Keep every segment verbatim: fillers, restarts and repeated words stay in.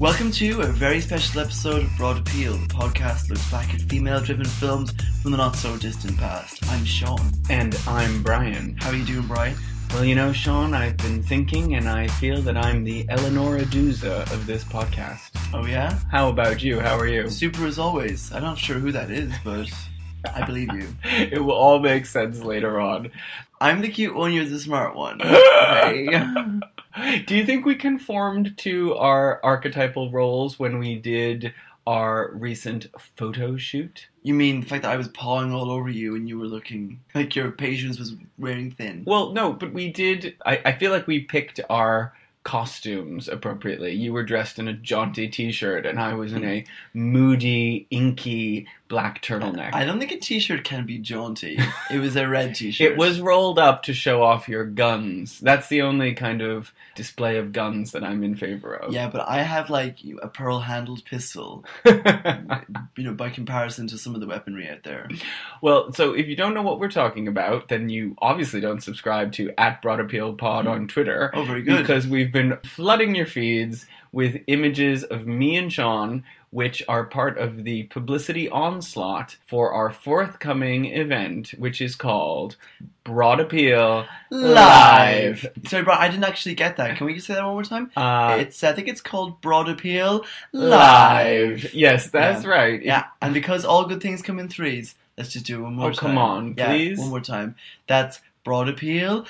Welcome to a very special episode of Broad Appeal. The podcast looks back at female-driven films from the not-so-distant past. I'm Sean. And I'm Brian. How are you doing, Brian? Well, you know, Sean, I've been thinking and I feel that I'm the Eleanor Aduza of this podcast. Oh, yeah? How about you? How are you? Super as always. I'm not sure who that is, but I believe you. It will all make sense later on. I'm the cute one, you're the smart one. Okay. Do you think we conformed to our archetypal roles when we did our recent photo shoot? You mean the fact that I was pawing all over you and you were looking like your patience was wearing thin? Well, no, but we did... I, I feel like we picked our costumes appropriately. You were dressed in a jaunty t-shirt and I was in a moody, inky black turtleneck. I don't think a t-shirt can be jaunty. It was a red t-shirt. It was rolled up to show off your guns. That's the only kind of display of guns that I'm in favor of. Yeah, but I have like a pearl-handled pistol, you know, by comparison to some of the weaponry out there. Well, so if you don't know what we're talking about, then you obviously don't subscribe to at Broad Appeal Pod on Twitter. Oh, very good. Because we've been flooding your feeds with images of me and Sean, which are part of the publicity onslaught for our forthcoming event, which is called Broad Appeal Live. Sorry, Brian, I didn't actually get that. Can we just say that one more time? Uh, it's I think it's called Broad Appeal Live. Live. Yes, that's yeah. right. Yeah, and because all good things come in threes, let's just do it one more oh, time. come on, yeah, please. One more time. That's Broad Appeal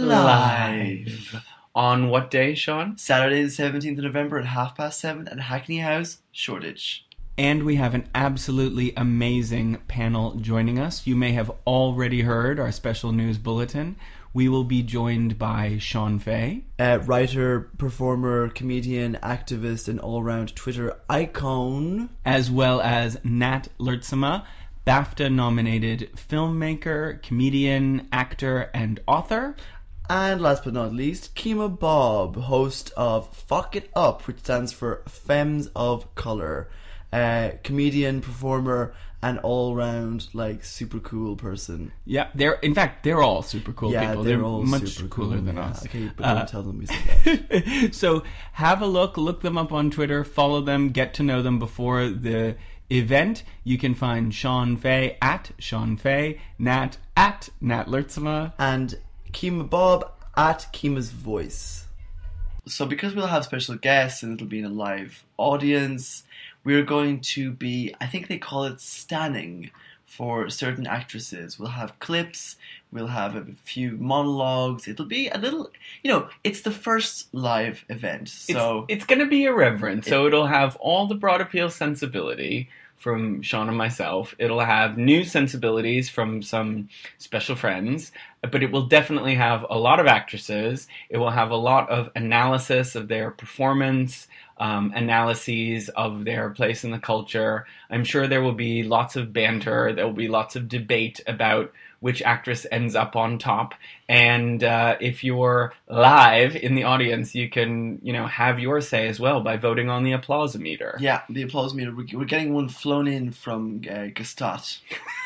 Live. Live. On what day, Sean? Saturday the seventeenth of November at half past seven at Hackney House, Shoreditch. And we have an absolutely amazing panel joining us. You may have already heard our special news bulletin. We will be joined by Sean Fay. Uh, writer, performer, comedian, activist, and all-round Twitter icon. As well as Nat Lertsema, BAFTA-nominated filmmaker, comedian, actor, and author. And last but not least, Kima Bob, host of Fuck It Up, which stands for Femmes of Colour. Uh, comedian, performer, and all-round, like, super cool person. Yeah, they're in fact, they're all super cool yeah, people. They're, they're all much super cooler cool, than yeah. us. Okay, but Uh, don't tell them we said that. So have a look, look them up on Twitter, follow them, get to know them before the event. You can find Sean Fay at Sean Fay, Nat at Nat Lertsema, and Kima Bob at Kima's Voice. So because we'll have special guests and it'll be in a live audience, we're going to be, I think they call it stanning for certain actresses. We'll have clips, we'll have a few monologues. It'll be a little, you know, it's the first live event. So It's, it's going to be irreverent, so it'll have all the Broad Appeal sensibility from Sean and myself. It'll have new sensibilities from some special friends, but it will definitely have a lot of actresses. It will have a lot of analysis of their performance, um, analyses of their place in the culture. I'm sure there will be lots of banter. There will be lots of debate about which actress ends up on top. And uh, if you're live in the audience, you can, you know, have your say as well by voting on the applause meter. Yeah, the applause meter. We're getting one flown in from uh, Gstaad.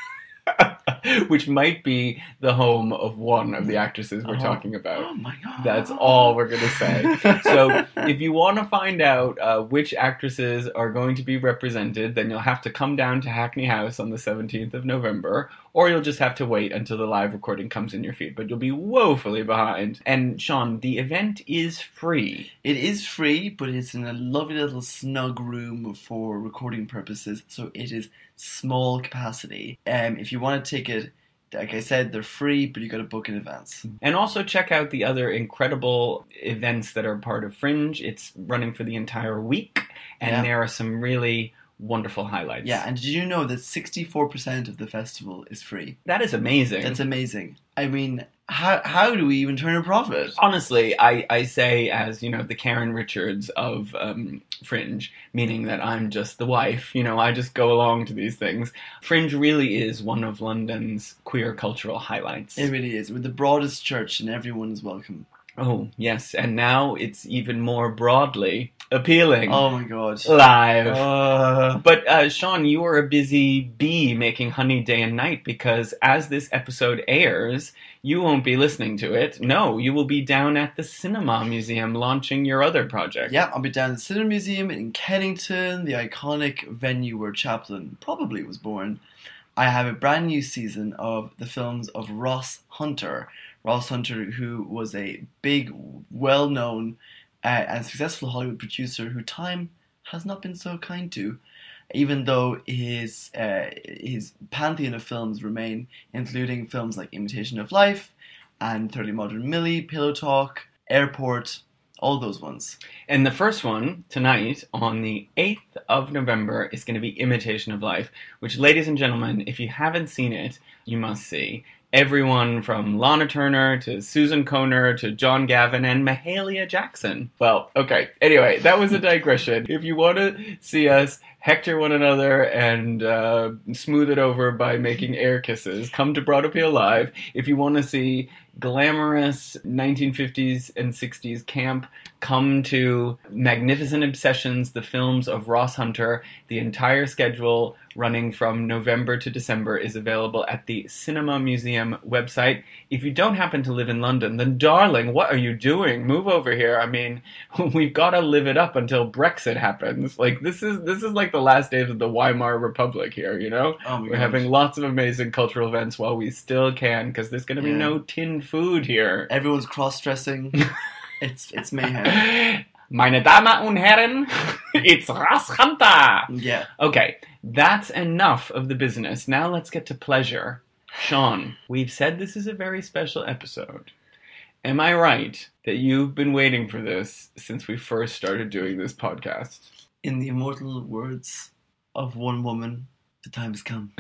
Which might be the home of one of the actresses we're oh. talking about. Oh my god. That's all we're going to say. So if you want to find out uh, which actresses are going to be represented, then you'll have to come down to Hackney House on the seventeenth of November, or you'll just have to wait until the live recording comes in your feed, but you'll be woefully behind. And Sean, the event is free. It is free, but it's in a lovely little snug room for recording purposes, so it is small capacity. Um, if you want a ticket, like I said, they're free, but you got to book in advance. And also check out the other incredible events that are part of Fringe. It's running for the entire week, and yeah. there are some really wonderful highlights. Yeah, and did you know that sixty-four percent of the festival is free? That is amazing. That's amazing. I mean, how how do we even turn a profit? Honestly, I, I say as, you know, the Karen Richards of um, Fringe, meaning that I'm just the wife, you know, I just go along to these things. Fringe really is one of London's queer cultural highlights. It really is. With the broadest church and everyone is welcome. Oh, yes, and now it's even more broadly appealing. Oh my god. Live. Uh, But, uh, Sean, you are a busy bee making honey day and night because as this episode airs, you won't be listening to it. No, you will be down at the Cinema Museum launching your other project. yeah, I'll be down at the Cinema Museum in Kennington, the iconic venue where Chaplin probably was born. I have a brand new season of the films of Ross Hunter. Ross Hunter, who was a big, well-known uh, and successful Hollywood producer who time has not been so kind to, even though his uh, his pantheon of films remain, including films like Imitation of Life and thirty Modern Millie, Pillow Talk, Airport, all those ones. And the first one, tonight, on the eighth of November, is going to be Imitation of Life, which, ladies and gentlemen, if you haven't seen it, you must see. Everyone from Lana Turner to Susan Kohner to John Gavin and Mahalia Jackson. Well, okay. Anyway, that was a digression. If you want to see us hector one another and uh, smooth it over by making air kisses, come to Broad Appeal Live. If you want to see glamorous nineteen fifties and sixties camp, come to Magnificent Obsessions, the films of Ross Hunter. The entire schedule running from November to December is available at the Cinema Museum website. If you don't happen to live in London, then darling, what are you doing? Move over here. I mean, we've got to live it up until Brexit happens. Like, this is this is like the last days of the Weimar Republic here, you know? Oh my We're gosh. having lots of amazing cultural events while we still can, because there's going to be Yeah. no tin food here. Everyone's cross-dressing. it's it's mayhem. Meine Damen und Herren, it's Ross Hunter! Yeah. Okay, that's enough of the business. Now let's get to pleasure. Sean, we've said this is a very special episode. Am I right that you've been waiting for this since we first started doing this podcast? In the immortal words of one woman, the time has come.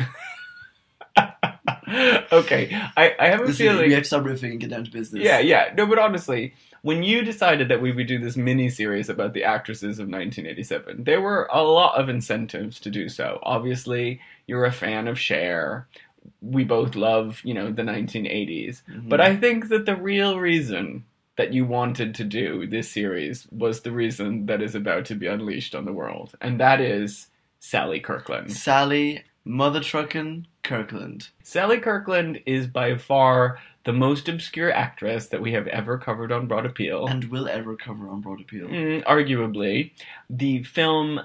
Okay, I, I have a Listen, feeling... we have to stop riffing and get down to business. Yeah, yeah. No, but honestly, when you decided that we would do this mini-series about the actresses of nineteen eighty-seven, there were a lot of incentives to do so. Obviously, you're a fan of Cher. We both love, you know, the nineteen eighties. Mhm. But I think that the real reason that you wanted to do this series was the reason that is about to be unleashed on the world. And that is Sally Kirkland. Sally Mother Truckin' Kirkland. Sally Kirkland is by far the most obscure actress that we have ever covered on Broad Appeal. And will ever cover on Broad Appeal. Mm, arguably. The film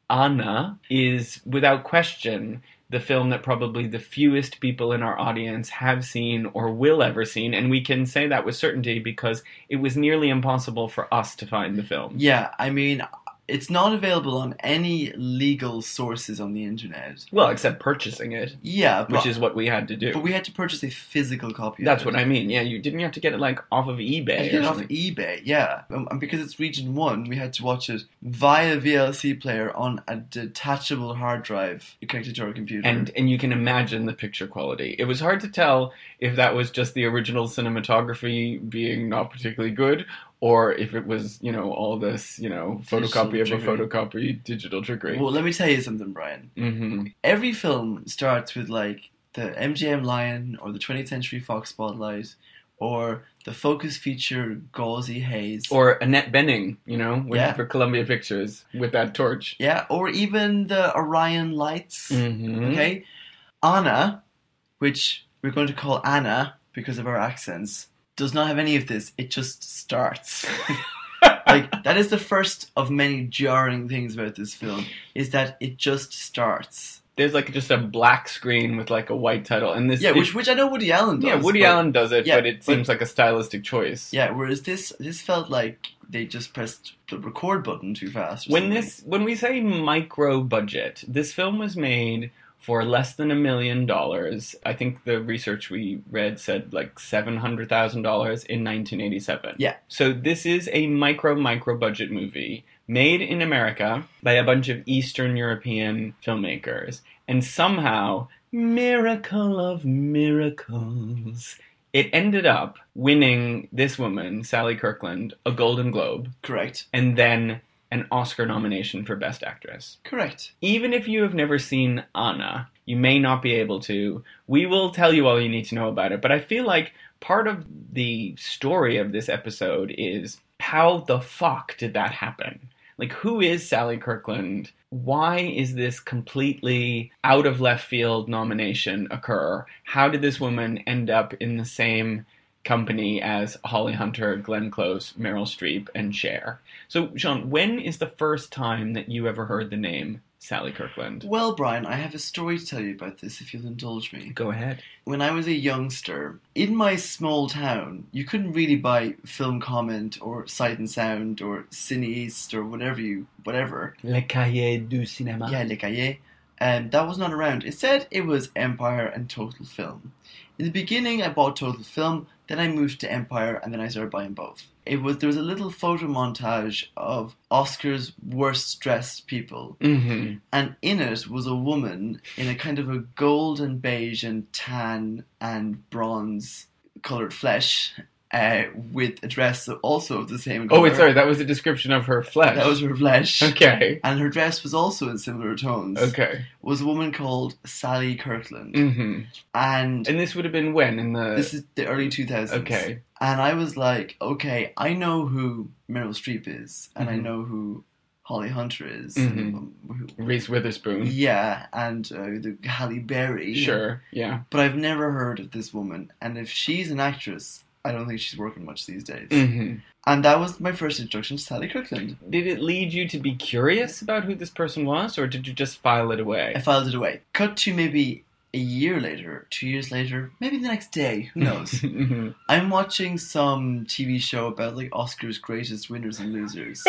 Anna is, without question, the film that probably the fewest people in our audience have seen or will ever seen, and we can say that with certainty because it was nearly impossible for us to find the film. Yeah, I mean, it's not available on any legal sources on the internet. Well, except purchasing it, Yeah, but, which is what we had to do. but we had to purchase a physical copy That's of it. what I mean. Yeah, you didn't you have to get it like off of eBay. And or get it off something? eBay, yeah. Um, And because it's region one, we had to watch it via V L C player on a detachable hard drive connected to our computer. And and you can imagine the picture quality. It was hard to tell if that was just the original cinematography being not particularly good, or if it was, you know, all this, you know, photocopy of Digital a photocopy, digital trickery. Well, let me tell you something, Brian. hmm Every film starts with like the M G M Lion or the twentieth Century Fox Spotlight or the Focus Feature Gauzy Haze. Or Annette Bening, you know, when, Yeah. for Columbia Pictures with that torch. yeah, or even the Orion Lights. hmm Okay? Anna, which we're going to call Anna because of our accents, does not have any of this. It just starts. Like, that is the first of many jarring things about this film, is that it just starts. There's like just a black screen with like a white title, and this Yeah, it- which which I know Woody Allen does. yeah, Woody but- Allen does it, yeah, but it but- seems like a stylistic choice. Yeah, whereas this this felt like they just pressed the record button too fast. Or When something. this when we say micro budget, this film was made for less than a million dollars. I think the research we read said like seven hundred thousand dollars in nineteen eighty-seven. Yeah. So this is a micro micro budget movie made in America by a bunch of Eastern European filmmakers, and somehow, miracle of miracles, it ended up winning this woman, Sally Kirkland, a Golden Globe, Correct. and then an Oscar nomination for Best Actress. Correct. Even if you have never seen Anna, you may not be able to. We will tell you all you need to know about it, but I feel like part of the story of this episode is how the fuck did that happen? Like, who is Sally Kirkland? Why is this completely out of left field nomination occur? How did this woman end up in the same company as Holly Hunter, Glenn Close, Meryl Streep, and Cher? So, Sean, when is the first time that you ever heard the name Sally Kirkland? Well, Brian, I have a story to tell you about this, if you'll indulge me. Go ahead. When I was a youngster, in my small town, you couldn't really buy Film Comment or Sight and Sound or Cine East or whatever you, whatever. Le Cahiers du Cinéma. Yeah, Le Cahiers. Um, that was not around. Instead, it was Empire and Total Film. In the beginning, I bought Total Film, then I moved to Empire, and then I started buying both. It was there was a little photo montage of Oscar's worst dressed people, Mm-hmm. and in it was a woman in a kind of a gold and beige and tan and bronze coloured flesh, uh, with a dress also of the same colour. Oh, wait, sorry, that was a description of her flesh. That was her flesh. Okay. And her dress was also in similar tones. Okay. Was a woman called Sally Kirkland. Mm-hmm. And And this would have been when? In the... this is the early two thousands. Okay. And I was like, okay, I know who Meryl Streep is, and Mm-hmm. I know who Holly Hunter is. Mm-hmm. And, um, who, Reese Witherspoon. yeah, and uh, the Halle Berry. Sure, yeah. But I've never heard of this woman. And if she's an actress, I don't think she's working much these days. Mm-hmm. And that was my first introduction to Sally Kirkland. Did it lead you to be curious about who this person was, or did you just file it away? I filed it away. Cut to maybe a year later, two years later, maybe the next day, who knows? Mm-hmm. I'm watching some T V show about like Oscar's greatest winners and losers.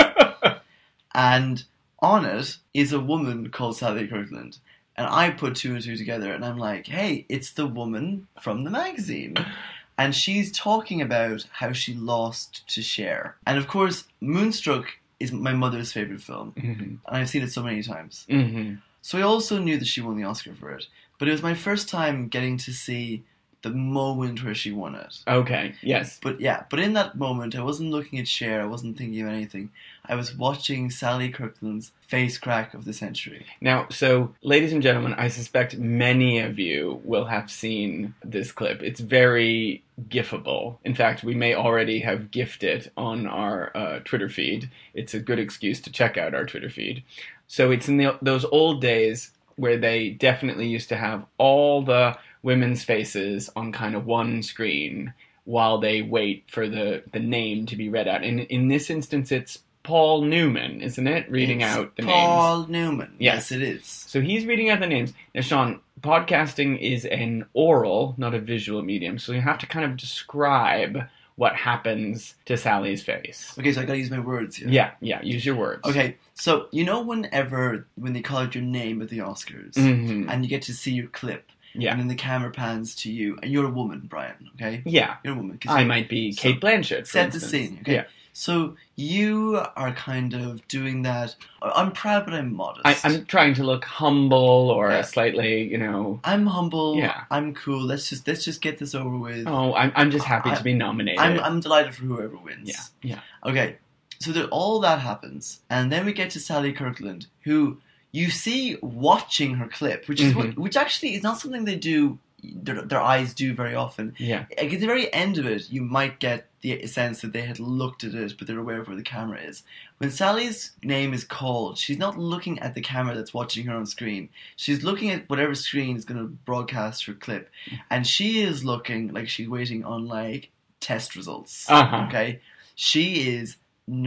And on it is a woman called Sally Kirkland. And I put two and two together and I'm like, hey, it's the woman from the magazine. And she's talking about how she lost to Cher. And of course, Moonstruck is my mother's favourite film. Mm-hmm. And I've seen it so many times. Mm-hmm. So I also knew that she won the Oscar for it. But it was my first time getting to see the moment where she won it. Okay, yes. But yeah, but in that moment, I wasn't looking at Cher, I wasn't thinking of anything. I was watching Sally Kirkland's face crack of the century. Now, so, ladies and gentlemen, I suspect many of you will have seen this clip. It's very gifable. In fact, we may already have gifted it on our uh, Twitter feed. It's a good excuse to check out our Twitter feed. So it's in the, those old days where they definitely used to have all the women's faces on kind of one screen while they wait for the, the name to be read out. And in this instance, it's Paul Newman, isn't it? Reading It's out the names. Paul Newman. Yes. Yes, it is. So he's reading out the names. Now, Sean, podcasting is an oral, not a visual medium, so you have to kind of describe what happens to Sally's face. Okay, so I gotta use my words here. Yeah, yeah, use your words. Okay, so you know whenever, when they call out your name at the Oscars, Mm-hmm. and you get to see your clip, Yeah. and then the camera pans to you, and you're a woman, Brian, okay? Yeah. You're a woman. 'cause I you- might be so Kate Blanchett, for set the instance. scene, okay? Yeah. So you are kind of doing that. I'm proud, but I'm modest. I, I'm trying to look humble or Yeah. slightly, you know... I'm humble. Yeah. I'm cool. Let's just let's just get this over with. Oh, I'm, I'm just happy I- to be nominated. I'm I'm delighted for whoever wins. Yeah, yeah. Okay, so that all that happens, and then we get to Sally Kirkland, who you see watching her clip, which is what, Mhm. which actually is not something they do. Their, their eyes do very often. Yeah. Like, at the very end of it, you might get the sense that they had looked at it, but they're aware of where the camera is. When Sally's name is called, she's not looking at the camera that's watching her on screen. She's looking at whatever screen is going to broadcast her clip, and she is looking like she's waiting on like test results. Uh-huh. Okay, she is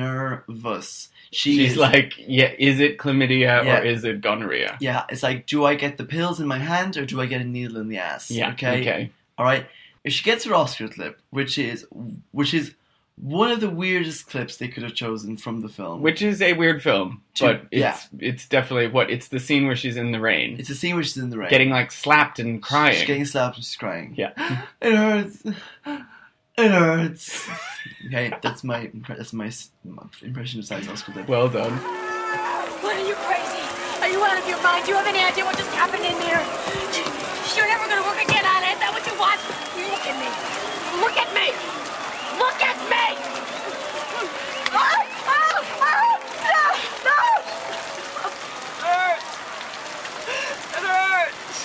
nervous. She She's is, like, yeah, is it chlamydia Yeah. or is it gonorrhea? yeah, it's like, do I get the pills in my hand or do I get a needle in the ass? Yeah, Okay. okay. All right. If she gets her Oscar clip, which is which is one of the weirdest clips they could have chosen from the film. Which is a weird film, To- but it's yeah. it's definitely what it's the scene where she's in the rain, It's a scene where she's in the rain, getting like slapped and crying. She's getting slapped and she's crying. Yeah. It hurts. It hurts. Okay, that's my impre- that's my, s- my impression of Sally's Oscar clip. Well done. What, are you crazy? Are you out of your mind? Do you have any idea what just happened in here? You're never gonna work again, Anna. Is that what you want? Look at me. Look at me. Look at me. Ah! Ah! Ah! No! No! It hurts. It hurts.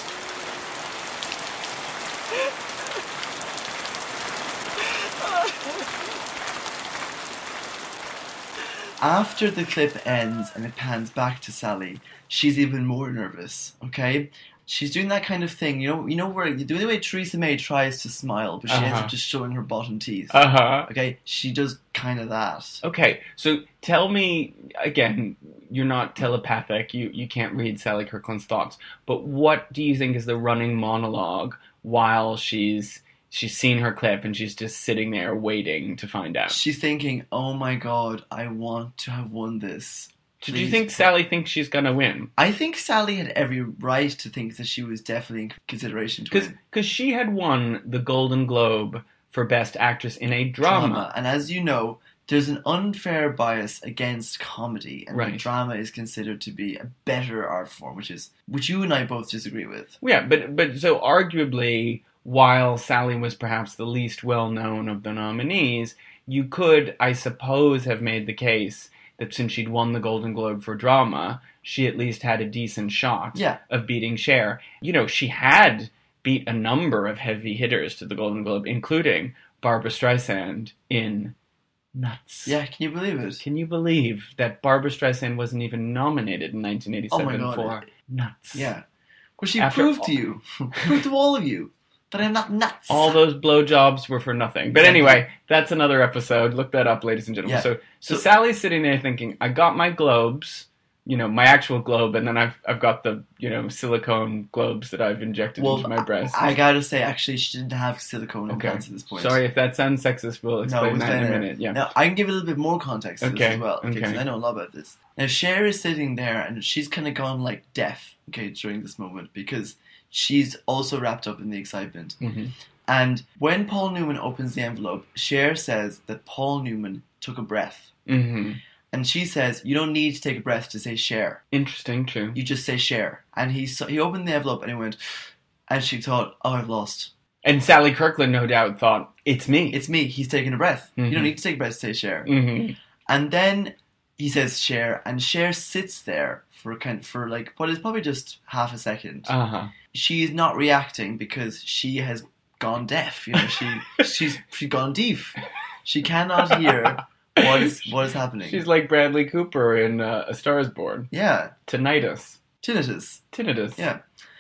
after the clip ends and it pans back to Sally, she's even more nervous, okay? She's doing that kind of thing, you know, you know where the way Theresa May tries to smile, but she Uh-huh. ends up just showing her bottom teeth. Uh-huh. Okay, she does kind of that. Okay, so tell me, again, you're not telepathic, you, you can't read Sally Kirkland's thoughts, but what do you think is the running monologue while she's she's seen her clip and she's just sitting there waiting to find out? She's thinking, oh my god, I want to have won this. Do you Please. think Sally thinks she's gonna win? I think Sally had every right to think that she was definitely in consideration to win. Because she had won the Golden Globe for Best Actress in a drama. Drama. And as you know, there's an unfair bias against comedy, and Right. drama is considered to be a better art form, which is which you and I both disagree with. Yeah, but but so arguably, while Sally was perhaps the least well-known of the nominees, you could, I suppose, have made the case that since she'd won the Golden Globe for drama, she at least had a decent shot Yeah. of beating Cher. You know, she had beat a number of heavy hitters to the Golden Globe, including Barbra Streisand in Nuts. Yeah, can you believe it? Can you believe that Barbra Streisand wasn't even nominated in nineteen eighty-seven Oh my God. for Nuts? Yeah. Well, she After proved all- to you, proved to all of you, that I'm not nuts. All those blowjobs were for nothing. But Exactly. anyway, that's another episode. Look that up, ladies and gentlemen. Yeah. So, so, So- Sally's sitting there thinking, I got my globes, you know, my actual globe, and then I've I've got the, you know, silicone globes that I've injected Well, into my breast. I gotta say, actually, she didn't have silicone okay. implants at this point. Sorry if that sounds sexist. We'll explain that in a later. minute. Yeah. Now, I can give a little bit more context to Okay, this as well, okay, 'cause okay. I know a lot about this. Now, Cher is sitting there, and she's kind of gone, like, deaf, okay, during this moment, because she's also wrapped up in the excitement. hmm And when Paul Newman opens the envelope, Cher says that Paul Newman took a breath. hmm And she says, you don't need to take a breath to say Cher. Interesting, true. You just say Cher. And he saw, he opened the envelope and he went, and she thought, oh, I've lost. And Sally Kirkland, no doubt, thought, it's me. It's me. He's taking a breath. You Mhm. don't need to take a breath to say Cher. hmm And then he says Cher, and Cher sits there for kind for like what is probably just half a second. Uh-huh. She is not reacting because she has gone deaf. You know, she she's she's gone deaf. She cannot hear what is what is happening. She's like Bradley Cooper in uh, A Star Is Born. yeah, Tinnitus. tinnitus. Tinnitus. Yeah,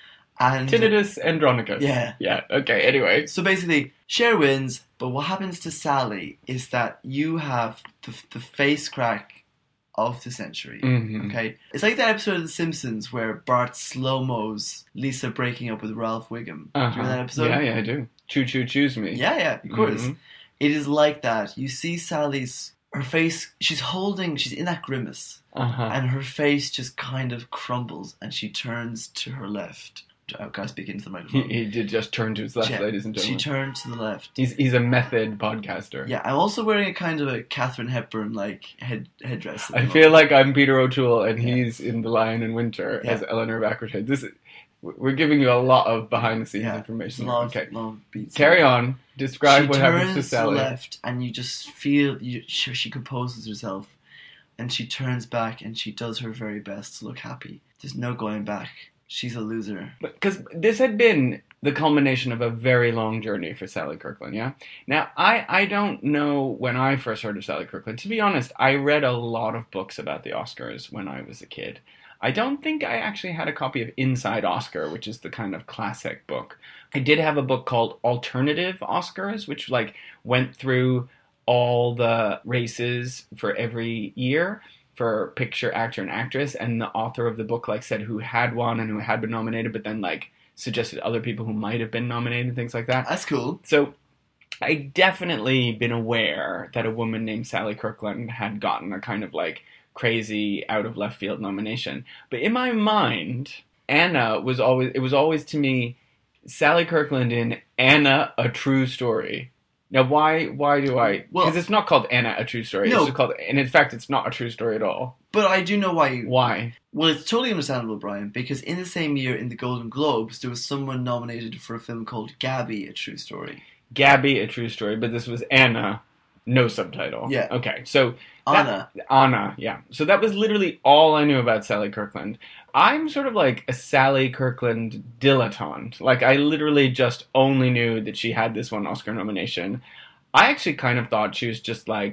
and Tinnitus Andronicus. Yeah. Yeah, okay, anyway. so basically, Cher wins. But what happens to Sally is that you have the the face crack of the century. hmm Okay, it's like that episode of The Simpsons where Bart slow-mos Lisa breaking up with Ralph Wiggum. Do you Uh-huh. remember that episode? Yeah, yeah, I do. Choo choo choose me. Yeah, yeah, of course. Mhm. It is like that. You see Sally's, her face, she's holding, she's in that grimace, Uh-huh. and her face just kind of crumbles, and she turns to her left. I've got to speak into the He, microphone. he did just turn to his left, Yeah, ladies and she gentlemen. turned to the left. he's he's a method podcaster. Yeah, I'm also wearing a kind of a Catherine Hepburn like head headdress. at the I moment. feel like I'm Peter O'Toole and Yeah. he's in The Lion in Winter Yeah. as Eleanor of Aquitaine. This is, we're giving you a lot of behind the scenes Yeah, information. long, Okay, long beats. carry on. Describe she what turns happens to Sally. the left, and you just feel you, she, she composes herself, and she turns back, and she does her very best to look happy. There's no going back. She's a loser. Because this had been the culmination of a very long journey for Sally Kirkland, yeah? Now, I, I don't know when I first heard of Sally Kirkland. To be honest, I read a lot of books about the Oscars when I was a kid. I don't think I actually had a copy of Inside Oscar, which is the kind of classic book. I did have a book called Alternative Oscars, which like went through all the races for every year for picture, actor, and actress, and the author of the book like said who had won and who had been nominated, but then like suggested other people who might have been nominated and things like that. That's cool. So I definitely been aware that a woman named Sally Kirkland had gotten a kind of like crazy out of left field nomination. But in my mind, Anna was always it was always to me Sally Kirkland in Anna, a True Story. Now, why why do I? Well- Because it's not called Anna, a True Story. No. It's just called, and in fact, it's not a true story at all. But I do know why. You, Why? Well, it's totally understandable, Brian, because in the same year in the Golden Globes, there was someone nominated for a film called Gabby, A True Story. Gabby, a True Story, but this was Anna, no subtitle. Yeah. Okay, so Anna. That, Anna, yeah. So that was literally all I knew about Sally Kirkland. I'm sort of like a Sally Kirkland dilettante. Like, I literally just only knew that she had this one Oscar nomination. I actually kind of thought she was just like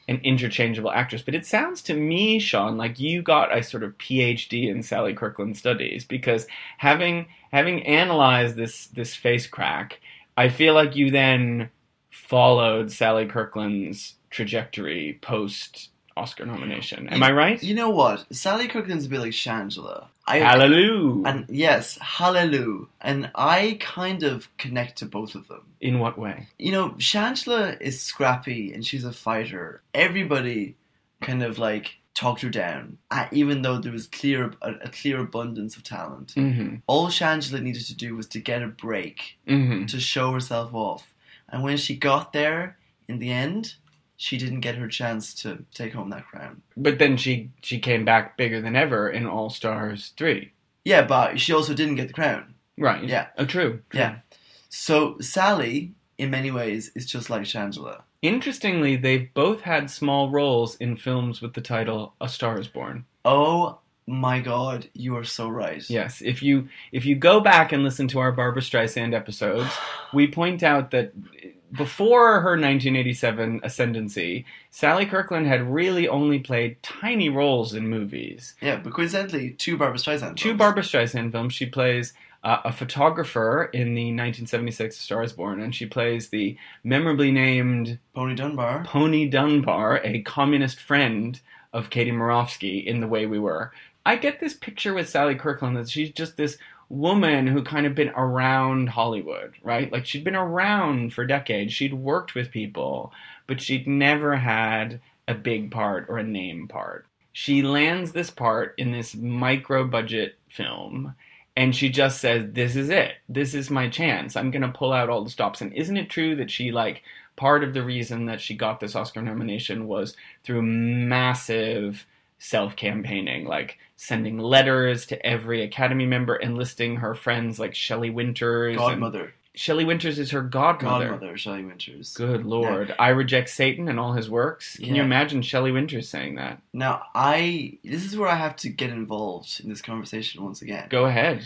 an interchangeable actress. But it sounds to me, Sean, like you got a sort of P H D in Sally Kirkland studies, because having having analyzed this this face crack, I feel like you then followed Sally Kirkland's trajectory post Oscar nomination. Am you, I right? You know what? Sally Kirkland's a bit like Shangela. I, Hallelujah. And yes, hallelujah. And I kind of connect to both of them. In what way? You know, Shangela is scrappy and she's a fighter. Everybody kind of like talked her down, uh, even though there was clear a, a clear abundance of talent. Mm-hmm. All Shangela needed to do was to get a break, mm-hmm. to show herself off. And when she got there, in the end, she didn't get her chance to take home that crown. But then she, she came back bigger than ever in All Stars three. Yeah, but she also didn't get the crown. Right. Yeah. Oh, true. true. Yeah. So Sally, in many ways, is just like Shangela. Interestingly, they've both had small roles in films with the title A Star is Born. Oh my God, you are so right. Yes, if you if you go back and listen to our Barbra Streisand episodes, we point out that before her nineteen eighty-seven ascendancy, Sally Kirkland had really only played tiny roles in movies. Yeah, but coincidentally, two Barbra Streisand films. Two Barbra Streisand films. She plays uh, a photographer in the nineteen seventy-six Star is Born, and she plays the memorably named Pony Dunbar. Pony Dunbar, a communist friend of Katie Murawski in The Way We Were. I get this picture with Sally Kirkland that she's just this woman who kind of been around Hollywood, right? Like, she'd been around for decades. She'd worked with people, but she'd never had a big part or a name part. She lands this part in this micro-budget film, and she just says, this is it. This is my chance. I'm going to pull out all the stops. And isn't it true that she, like, part of the reason that she got this Oscar nomination was through massive self-campaigning, like sending letters to every Academy member, enlisting her friends like Shelley Winters. Godmother. Shelley Winters is her godmother. Godmother, Shelley Winters. Good Lord. Yeah. I reject Satan and all his works. Can yeah. you imagine Shelley Winters saying that? Now, I... This is where I have to get involved in this conversation once again. Go ahead.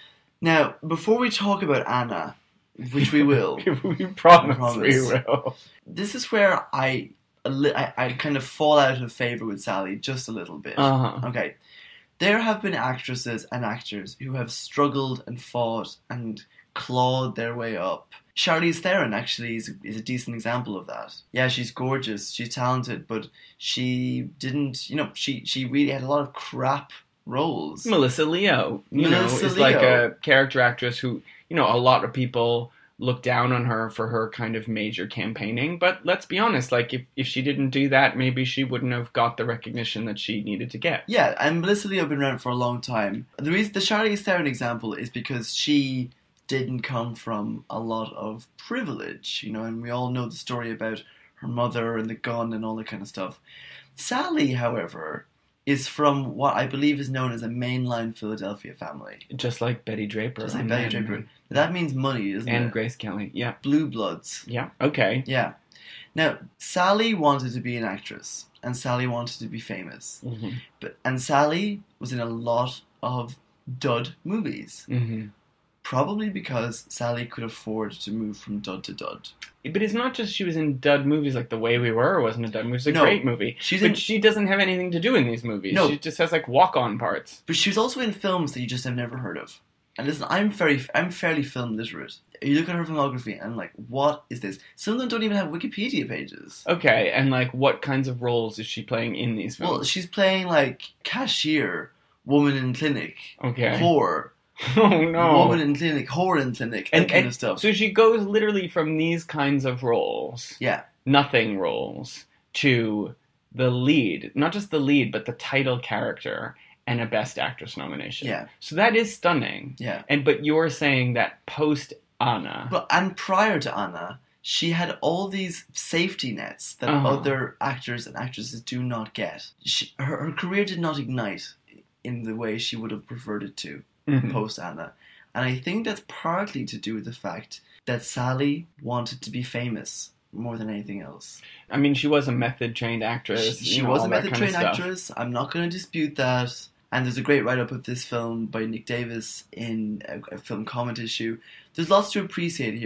Now, before we talk about Anna, which we will. we promise, promise we will. This is where I... I, I kind of fall out of favour with Sally just a little bit. Uh-huh. Okay. There have been actresses and actors who have struggled and fought and clawed their way up. Charlize Theron actually is, is a decent example of that. Yeah, she's gorgeous, she's talented, but she didn't, you know, she, she really had a lot of crap roles. Melissa Leo, you Melissa know, is Leo. like a character actress who, you know, a lot of people look down on her for her kind of major campaigning. But let's be honest, like, if, if she didn't do that, maybe she wouldn't have got the recognition that she needed to get. Yeah, and Melissa Leo has been around for a long time. The reason the Charlize Theron example is because she didn't come from a lot of privilege, you know, and we all know the story about her mother and the gun and all that kind of stuff. Sally, however, is from what I believe is known as a mainline Philadelphia family. Just like Betty Draper. Just like Betty Draper. That means money, isn't and it? And Grace Kelly, yeah. Blue Bloods. Yeah, okay. Yeah. Now, Sally wanted to be an actress, and Sally wanted to be famous. Mm-hmm. But And Sally was in a lot of dud movies. Mm-hmm. Probably because Sally could afford to move from dud to dud. But it's not just she was in dud movies, like The Way We Were wasn't a dud movie. It's a No, great movie. she's but in- she doesn't have anything to do in these movies. No. She just has, like, walk-on parts. But she was also in films that you just have never heard of. And listen, I'm very, I'm fairly film literate. You look at her filmography and I'm like, what is this? Some of them don't even have Wikipedia pages. Okay, and, like, what kinds of roles is she playing in these films? Well, she's playing, like, cashier, woman in clinic, okay. whore, Oh, no. woman in clinic, whore in clinic, that and, kind and of stuff. So she goes literally from these kinds of roles, Yeah. nothing roles, to the lead. Not just the lead, but the title character and a Best Actress nomination. Yeah. So that is stunning. Yeah. And but you're saying that post Anna. But and prior to Anna, she had all these safety nets that Uh-huh. other actors and actresses do not get. She, her, her career did not ignite in the way she would have preferred it to Mhm. post Anna. And I think that's partly to do with the fact that Sally wanted to be famous more than anything else. I mean, she was a method trained actress. She, she you know, was all a that method kind of trained stuff. actress. I'm not going to dispute that. And there's a great write-up of this film by Nick Davis in a, a film comment issue. There's lots to appreciate here.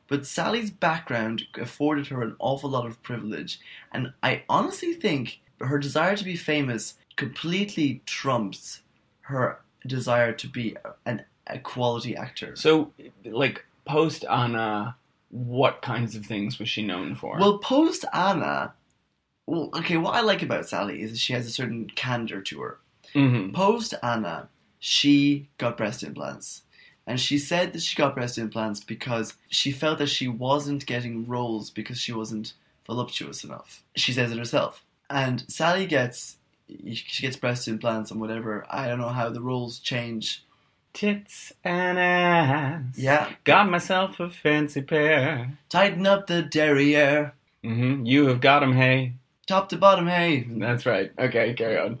But Sally's background afforded her an awful lot of privilege, and I honestly think her desire to be famous completely trumps her desire to be an, a quality actor. So, like, post Anna, what kinds of things was she known for? Well, post Anna, well, okay, what I like about Sally is that she has a certain candor to her. Mm-hmm. Post Anna, she got breast implants. And she said that she got breast implants because she felt that she wasn't getting roles because she wasn't voluptuous enough. She says it herself. And Sally gets, she gets breast implants and whatever. I don't know how the roles change. Tits and ass. Yeah. Got myself a fancy pair. Tighten up the derriere. Mm-hmm. You have got 'em, hey. Top to bottom, hey. That's right. Okay, carry on.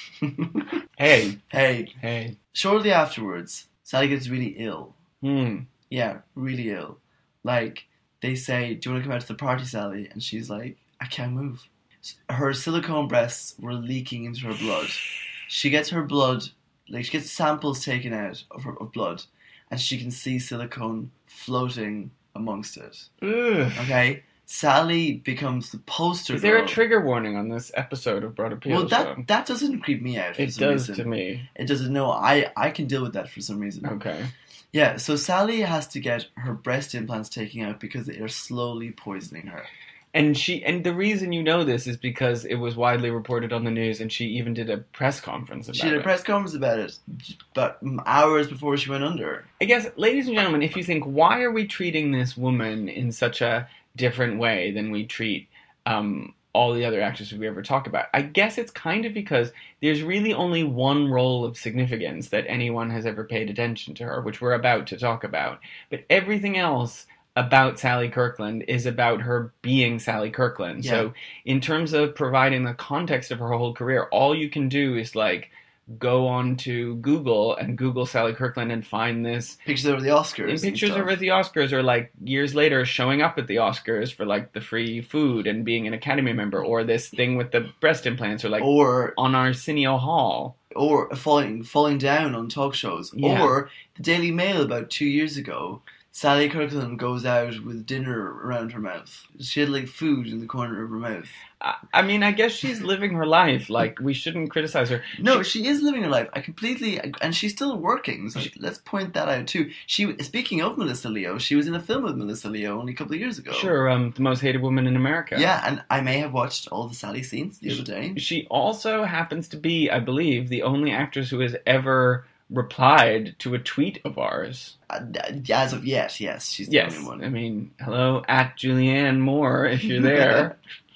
Hey. Hey. Hey. Shortly afterwards, Sally gets really ill. Hmm. Yeah, really ill. Like, they say, do you want to come out to the party, Sally? And she's like, I can't move. Her silicone breasts were leaking into her blood. She gets her blood, like, she gets samples taken out of her of blood, and she can see silicone floating amongst it. Ugh. Okay? Sally becomes the poster Is there girl. a trigger warning on this episode of Broad Appeal? Well, that Show? that doesn't creep me out for It some does reason. to me. It doesn't. No, I, I can deal with that for some reason. Okay. Yeah, so Sally has to get her breast implants taken out because they are slowly poisoning her. And she and the reason you know this is because it was widely reported on the news, and she even did a press conference about it. She did a press conference about it, but hours before she went under. I guess, ladies and gentlemen, if you think, why are we treating this woman in such a different way than we treat um, all the other actresses we ever talk about? I guess it's kind of because there's really only one role of significance that anyone has ever paid attention to her, which we're about to talk about. But everything else about Sally Kirkland is about her being Sally Kirkland. Yeah. So in terms of providing the context of her whole career, all you can do is like go on to Google and Google Sally Kirkland and find this Pictures of the Oscars. in pictures and of her at the Oscars, or like years later showing up at the Oscars for like the free food and being an Academy member, or this thing with the breast implants, or like or on Arsenio Hall. or falling falling down on talk shows, Yeah. or the Daily Mail about two years ago. Sally Kirkland goes out with dinner around her mouth. She had like food in the corner of her mouth. I, I mean, I guess she's living her life. Like, we shouldn't criticize her. No, she is living her life. I completely, and she's still working. So let's point that out too. She, speaking of Melissa Leo, she was in a film with Melissa Leo only a couple of years ago. Sure, um, the most hated woman in America. Yeah, and I may have watched all the Sally scenes the other day. She also happens to be, I believe, the only actress who has ever replied to a tweet of ours. Uh, as of yet, yes, she's the Yes, only one. I mean, hello, at Julianne Moore, if you're there.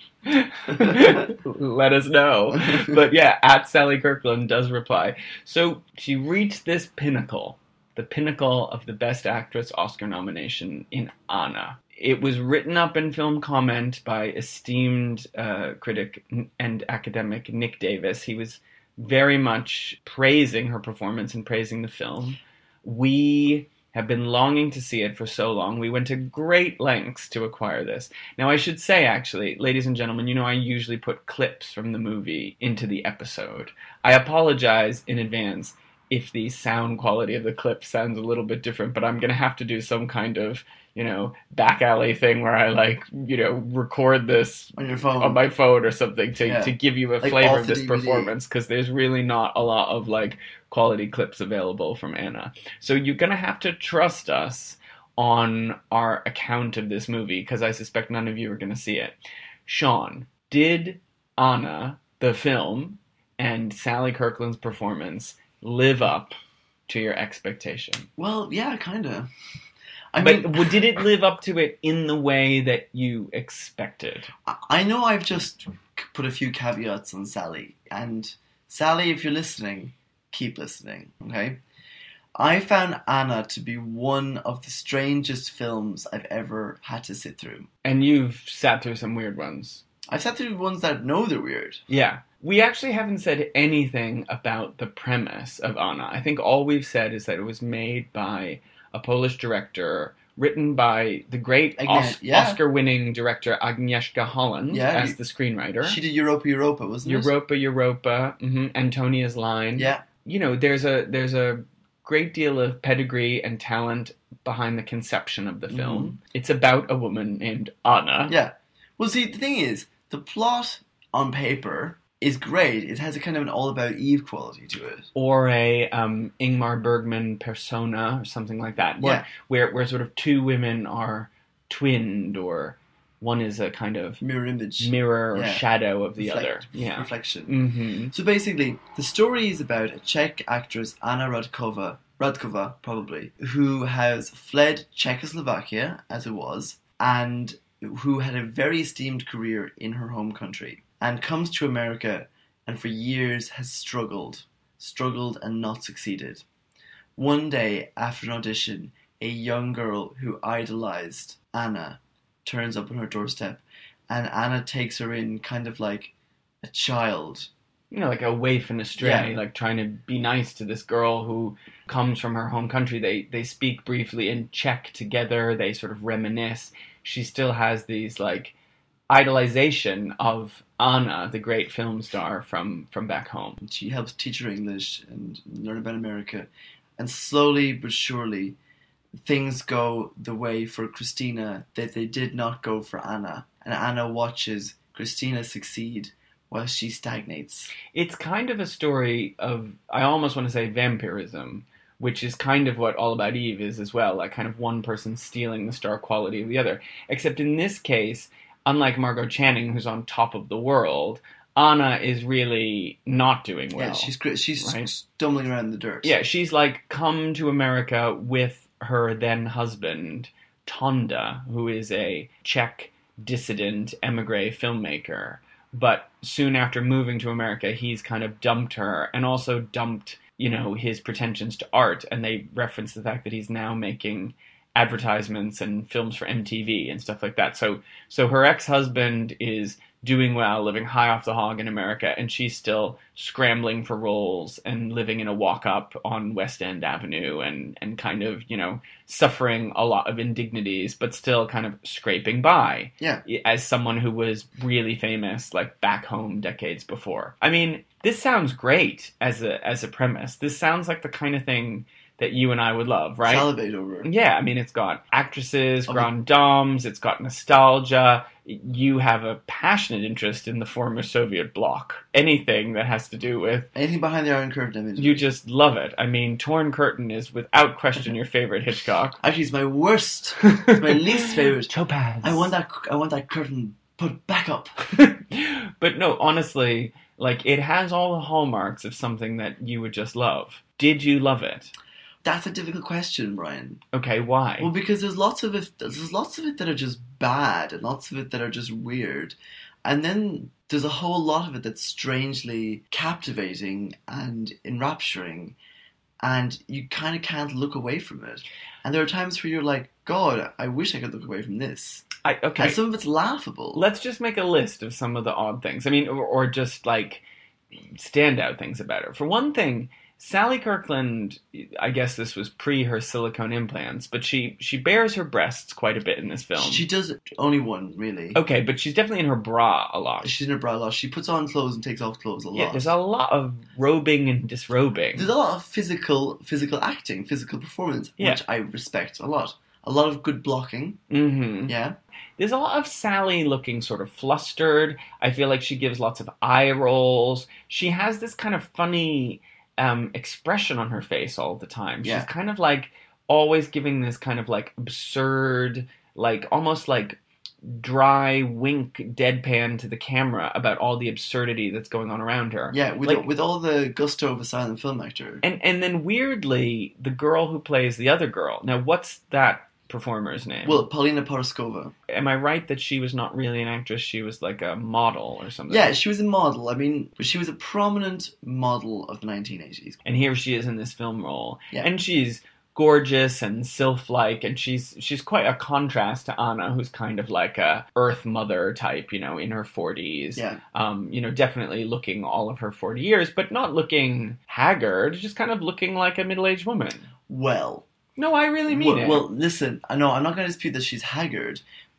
Let us know. But yeah, at Sally Kirkland does reply. So she reached this pinnacle, the pinnacle of the Best Actress Oscar nomination in Anna. It was written up in film comment by esteemed uh, critic and academic Nick Davis. He was very much praising her performance and praising the film. We have been longing to see it for so long. We went to great lengths to acquire this. Now, I should say, actually, ladies and gentlemen, you know I usually put clips from the movie into the episode. I apologize in advance if the sound quality of the clip sounds a little bit different, but I'm going to have to do some kind of, you know, back alley thing where I, like, you know, record this On your phone. on my phone or something to, Yeah. to give you a Like flavor off of the this D V D. performance, because there's really not a lot of, like, quality clips available from Anna. So you're going to have to trust us on our account of this movie, because I suspect none of you are going to see it. Sean, did Anna, the film, and Sally Kirkland's performance live up to your expectation? Well, yeah, kind of. I But mean, w- did it live up to it in the way that you expected? I- I know I've just put a few caveats on Sally, and Sally, if you're listening, keep listening, okay? I found Anna to be one of the strangest films I've ever had to sit through. And you've sat through some weird ones. I've sat through ones that know they're weird. Yeah. We actually haven't said anything about the premise of Anna. I think all we've said is that it was made by a Polish director, written by the great Agnie- Os- yeah. Oscar-winning director Agnieszka Holland Yeah, as you- the screenwriter. She did Europa Europa, wasn't it? Europa, Europa, hmm Antonia's Line. Yeah. You know, there's a there's a great deal of pedigree and talent behind the conception of the film. Mm. It's about a woman named Anna. Yeah. Well, see, the thing is, the plot on paper is great. It has a kind of an all-about-Eve quality to it. Or a um, Ingmar Bergman persona or something like that. Where, Yeah. where, where sort of two women are twinned, or one is a kind of Mirror image. mirror or Yeah. shadow of the Reflect- other. Yeah. Reflection. Mm-hmm. So basically, the story is about a Czech actress, Anna Radkova, Radkova probably, who has fled Czechoslovakia, as it was, and who had a very esteemed career in her home country, and comes to America and for years has struggled, struggled and not succeeded. One day, after an audition, a young girl who idolized Anna turns up on her doorstep, and Anna takes her in kind of like a child. You know, like a waif and a stray, Yeah. like trying to be nice to this girl who comes from her home country. They they speak briefly in Czech together. They sort of reminisce. She still has these like idolization of Anna, the great film star from, from back home. She helps teach her English and learn about America. And slowly but surely, things go the way for Christina that they did not go for Anna. And Anna watches Christina succeed while she stagnates. It's kind of a story of, I almost want to say vampirism, which is kind of what All About Eve is as well, like kind of one person stealing the star quality of the other. Except in this case, unlike Margot Channing, who's on top of the world, Anna is really not doing well. Yeah, she's great. She's right? stumbling around in the dirt. Yeah, she's like come to America with her then husband, Tonda, who is a Czech dissident emigre filmmaker. But soon after moving to America, he's kind of dumped her and also dumped, you know, his pretensions to art. And they reference the fact that he's now making advertisements and films for M T V and stuff like that. So, so her ex-husband is doing well, living high off the hog in America, and she's still scrambling for roles and living in a walk-up on West End Avenue and, and kind of, you know, suffering a lot of indignities, but still kind of scraping by. Yeah. As someone who was really famous, like, back home decades before. I mean, this sounds great as a as a premise. This sounds like the kind of thing that you and I would love, right? Salivate over it. Yeah, I mean, it's got actresses, Oh, grand dames, it's got nostalgia. You have a passionate interest in the former Soviet bloc. Anything that has to do with... Anything behind the Iron Curtain image. You just love it. I mean, Torn Curtain is without question your favorite Hitchcock. Actually, it's my worst. It's my least favorite. Topaz. I want that. I want that curtain put back up. But no, honestly, like, it has all the hallmarks of something that you would just love. Did you love it? That's a difficult question, Brian. Okay, why? Well, because there's lots of it. There's lots of it that are just bad, and lots of it that are just weird, and then there's a whole lot of it that's strangely captivating and enrapturing, and you kind of can't look away from it. And there are times where you're like, God, I wish I could look away from this. I, okay. And some of it's laughable. Let's just make a list of some of the odd things. I mean, or, or just like standout things about her. For one thing, Sally Kirkland, I guess this was pre her silicone implants, but she, she bears her breasts quite a bit in this film. She does only one, really. Okay, but she's definitely in her bra a lot. She's in her bra a lot. She puts on clothes and takes off clothes a lot. Yeah, there's a lot of robing and disrobing. There's a lot of physical physical acting, physical performance, Yeah. which I respect a lot. A lot of good blocking. Mm-hmm. Yeah. There's a lot of Sally looking sort of flustered. I feel like she gives lots of eye rolls. She has this kind of funny um, expression on her face all the time. She's Yeah. kind of like always giving this kind of like absurd, like almost like dry wink deadpan to the camera about all the absurdity that's going on around her. Yeah, with Like- with all the gusto of a silent film actor. And and then weirdly, the girl who plays the other girl. Now, what's that performer's name? Well, Paulina Poroskova. Am I right that she was not really an actress? She was like a model or something. Yeah, she was a model. I mean, but she was a prominent model of the nineteen eighties. And here she is in this film role, Yeah. and she's gorgeous and sylph-like, and she's she's quite a contrast to Anna, who's kind of like a Earth Mother type, you know, in her forties. Yeah. Um, you know, definitely looking all of her forty years, but not looking haggard, just kind of looking like a middle-aged woman. Well, No, I really mean well, it. well, listen. I know I'm not going to dispute that she's haggard,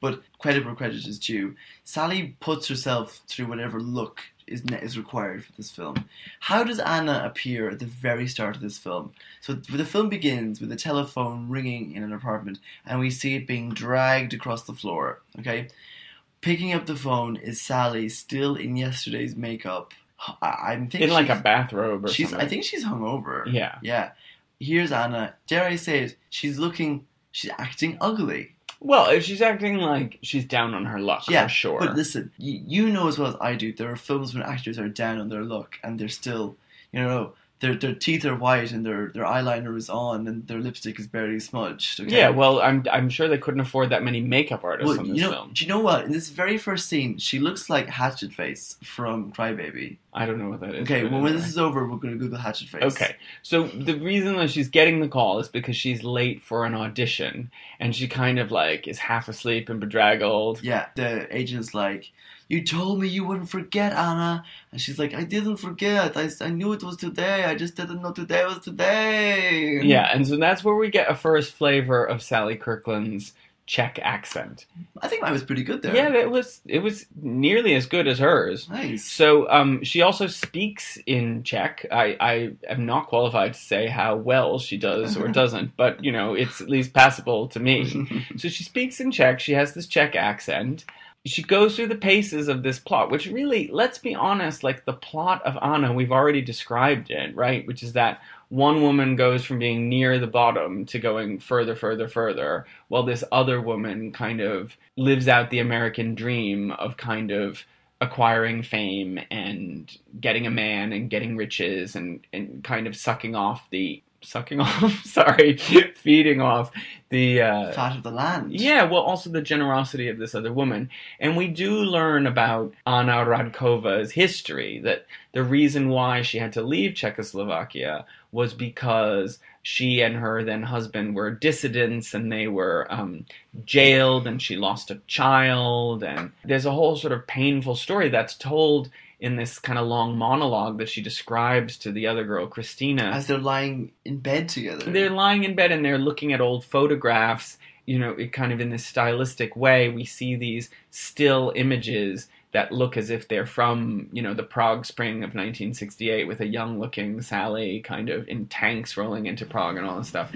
But credit where credit is due. Sally puts herself through whatever look is is required for this film. How does Anna appear at the very start of this film? So the film begins with a telephone ringing in an apartment, and we see it being dragged across the floor. Okay, picking up the phone is Sally, still in yesterday's makeup. I, I'm thinking in like a bathrobe or she's, something. I think she's hungover. Yeah, yeah. Here's Anna. Dare I say it? She's looking. She's acting ugly. Well, she's acting like she's down on her luck, yeah, for sure. But listen, you, you know as well as I do, there are films when actors are down on their luck and they're still, you know, their their teeth are white and their, their eyeliner is on and their lipstick is barely smudged. Okay? Yeah, well, I'm I'm sure they couldn't afford that many makeup artists well, on this you know, film. Do you know what? In this very first scene, she looks like Hatchet Face from Crybaby. I don't know what that is. Okay, well, when this is over, we're going to Google Hatchet Face. Okay, so the reason that she's getting the call is because she's late for an audition, and she kind of, like, is half asleep and bedraggled. Yeah, the agent's like, you told me you wouldn't forget, Anna. And she's like, I didn't forget. I, I knew it was today. I just didn't know today was today. Yeah, and so that's where we get a first flavor of Sally Kirkland's Czech accent. I think mine was pretty good there. Yeah, it was it was nearly as good as hers. Nice. So um, she also speaks in Czech. I, I am not qualified to say how well she does or doesn't, but, you know, it's at least passable to me. So she speaks in Czech. She has this Czech accent. She goes through the paces of this plot, which really, let's be honest, like the plot of Anna, we've already described it, right? Which is that one woman goes from being near the bottom to going further, further, further, while this other woman kind of lives out the American dream of kind of acquiring fame and getting a man and getting riches and, and kind of sucking off the... Sucking off? Sorry. Feeding off the... Uh, fat of the land. Yeah, well, also the generosity of this other woman. And we do learn about Anna Radkova's history, that the reason why she had to leave Czechoslovakia was because she and her then husband were dissidents and they were um, jailed and she lost a child. And there's a whole sort of painful story that's told in this kind of long monologue that she describes to the other girl, Christina. As they're lying in bed together. They're lying in bed and they're looking at old photographs, you know, it kind of in this stylistic way. We see these still images that look as if they're from, you know, the Prague Spring of nineteen sixty-eight with a young-looking Sally kind of in tanks rolling into Prague and all this stuff.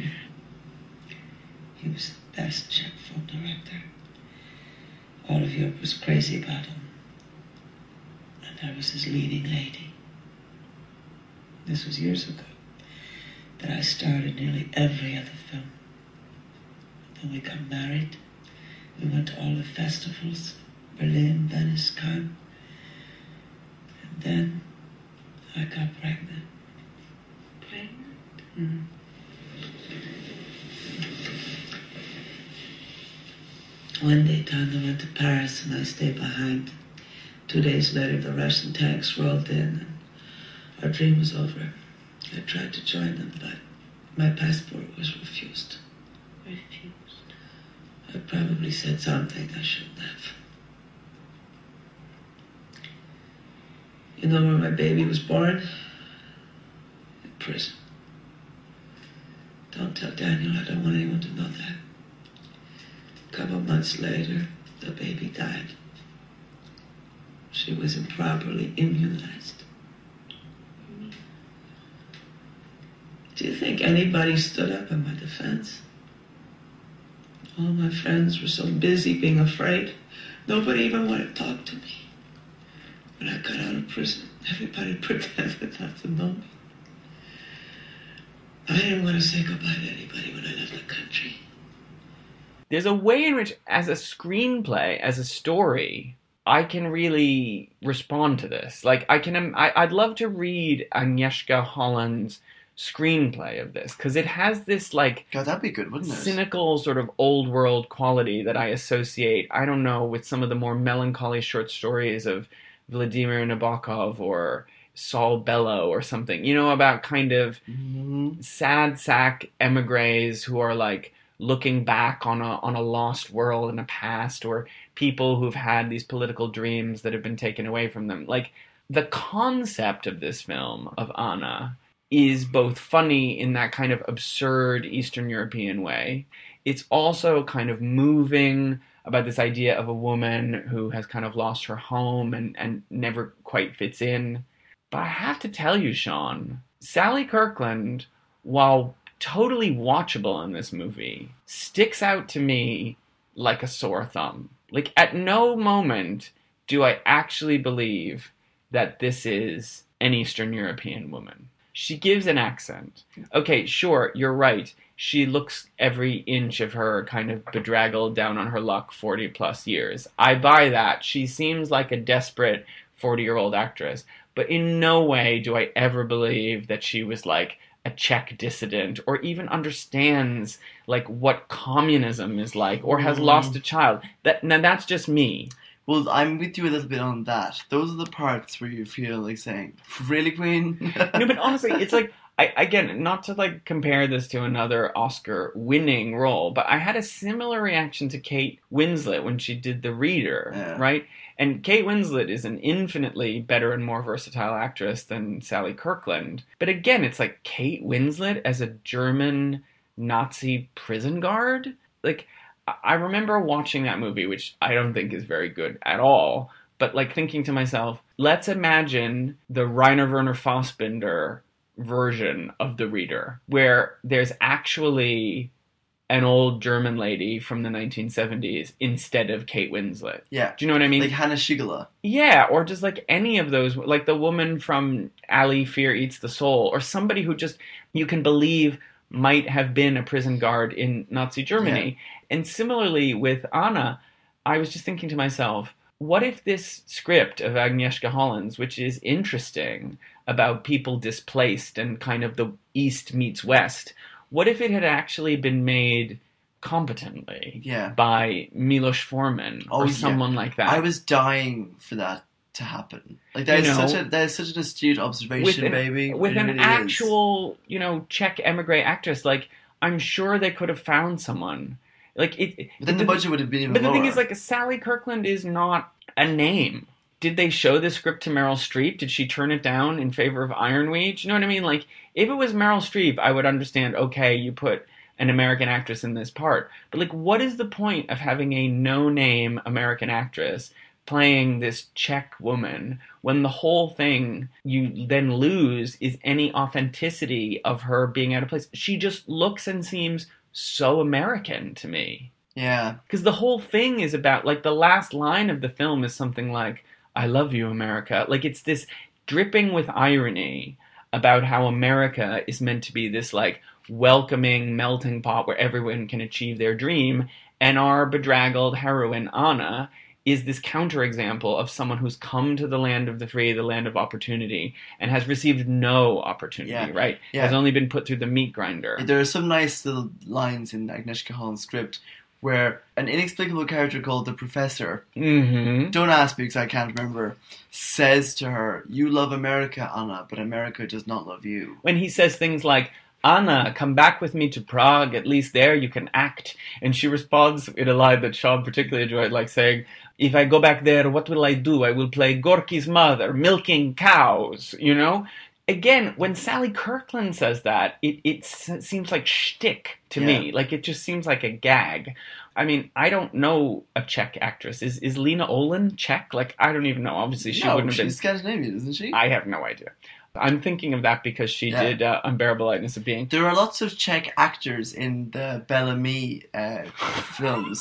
He was the best Czech film director. All of Europe was crazy about him. I was his leading lady. This was years ago. But I starred in nearly every other film. Then we got married. We went to all the festivals. Berlin, Venice, Cannes. And then I got pregnant. Pregnant? Mm-hmm. One day, Tanya went to Paris and I stayed behind. Two days later, the Russian tanks rolled in, and our dream was over. I tried to join them, but my passport was refused. Refused? I probably said something I shouldn't have. You know where my baby was born? In prison. Don't tell Daniel, I don't want anyone to know that. A couple months later, the baby died. She was improperly immunized. Do you think anybody stood up in my defense? All my friends were so busy being afraid, nobody even wanted to talk to me. When I got out of prison, everybody pretended not to know me. I didn't want to say goodbye to anybody when I left the country. There's a way in which, as a screenplay, as a story, I can really respond to this. Like, I can, I, I'd love to read Agnieszka Holland's screenplay of this, because it has this, like, God, that'd be good, wouldn't it? cynical sort of old world quality that I associate, I don't know, with some of the more melancholy short stories of Vladimir Nabokov or Saul Bellow or something, you know, about kind of mm-hmm. sad sack emigres who are, like, looking back on a on a lost world and a past, or people who've had these political dreams that have been taken away from them. Like, the concept of this film, of Anna, is both funny in that kind of absurd Eastern European way. It's also kind of moving about this idea of a woman who has kind of lost her home and, and never quite fits in. But I have to tell you, Sean, Sally Kirkland, while totally watchable in this movie, sticks out to me like a sore thumb. Like, at no moment do I actually believe that this is an Eastern European woman. She gives an accent. Okay, sure, you're right. She looks every inch of her kind of bedraggled down on her luck forty plus years. I buy that. She seems like a desperate forty-year-old actress. But in no way do I ever believe that she was like a Czech dissident or even understands like what communism is like or has lost a child. That now that's just me. Well, I'm with you a little bit on that. Those are the parts where you feel like saying, "Really, Queen?" No, but honestly, it's like I again, not to like compare this to another Oscar-winning role, but I had a similar reaction to Kate Winslet when she did The Reader, Yeah. right? And Kate Winslet is an infinitely better and more versatile actress than Sally Kirkland. But again, it's like Kate Winslet as a German Nazi prison guard? Like, I remember watching that movie, which I don't think is very good at all, but like thinking to myself, let's imagine the Rainer Werner Fassbinder version of The Reader, where there's actually an old German lady from the nineteen seventies instead of Kate Winslet. Yeah. Do you know what I mean? Like Hannah Shigala. Yeah, or just like any of those, like the woman from Ali Fear Eats the Soul, or somebody who just, you can believe might have been a prison guard in Nazi Germany. Yeah. And similarly with Anna, I was just thinking to myself, what if this script of Agnieszka Hollands, which is interesting about people displaced and kind of the East meets West, what if it had actually been made competently yeah. by Milos Forman oh, or someone yeah. like that? I was dying for that to happen. Like that you is know, such a that is such an astute observation, with an, baby. With it an really actual, is. you know, Czech emigre actress, like I'm sure they could have found someone. Like it. But then the, the budget would have been even But lower. the thing is, like, Sally Kirkland is not a name. Did they show the script to Meryl Streep? Did she turn it down in favor of Ironweed? You know what I mean? Like, if it was Meryl Streep, I would understand, okay, you put an American actress in this part. But, like, what is the point of having a no-name American actress playing this Czech woman when the whole thing you then lose is any authenticity of her being out of place? She just looks and seems so American to me. Yeah. Because the whole thing is about, like, the last line of the film is something like, I love you, America. Like, it's this dripping with irony about how America is meant to be this, like, welcoming melting pot where everyone can achieve their dream, and our bedraggled heroine, Anna, is this counterexample of someone who's come to the land of the free, the land of opportunity, and has received no opportunity, yeah. right? Yeah. Has only been put through the meat grinder. There are some nice little lines in Agnieszka Holland's script where an inexplicable character called the Professor, mm-hmm. don't ask me because I can't remember, says to her, you love America, Anna, but America does not love you. When he says things like, Anna, come back with me to Prague, at least there you can act. And she responds in a line that Sean particularly enjoyed, like saying, if I go back there, what will I do? I will play Gorky's mother, milking cows, you know? Again, when Sally Kirkland says that, it, it seems like shtick to yeah. me. Like, it just seems like a gag. I mean, I don't know a Czech actress. Is is Lena Olin Czech? Like, I don't even know. Obviously, she no, wouldn't have been. she's Scandinavian, isn't she? I have no idea. I'm thinking of that because she yeah. did uh, Unbearable Lightness of Being. There are lots of Czech actors in the Bellamy uh, films.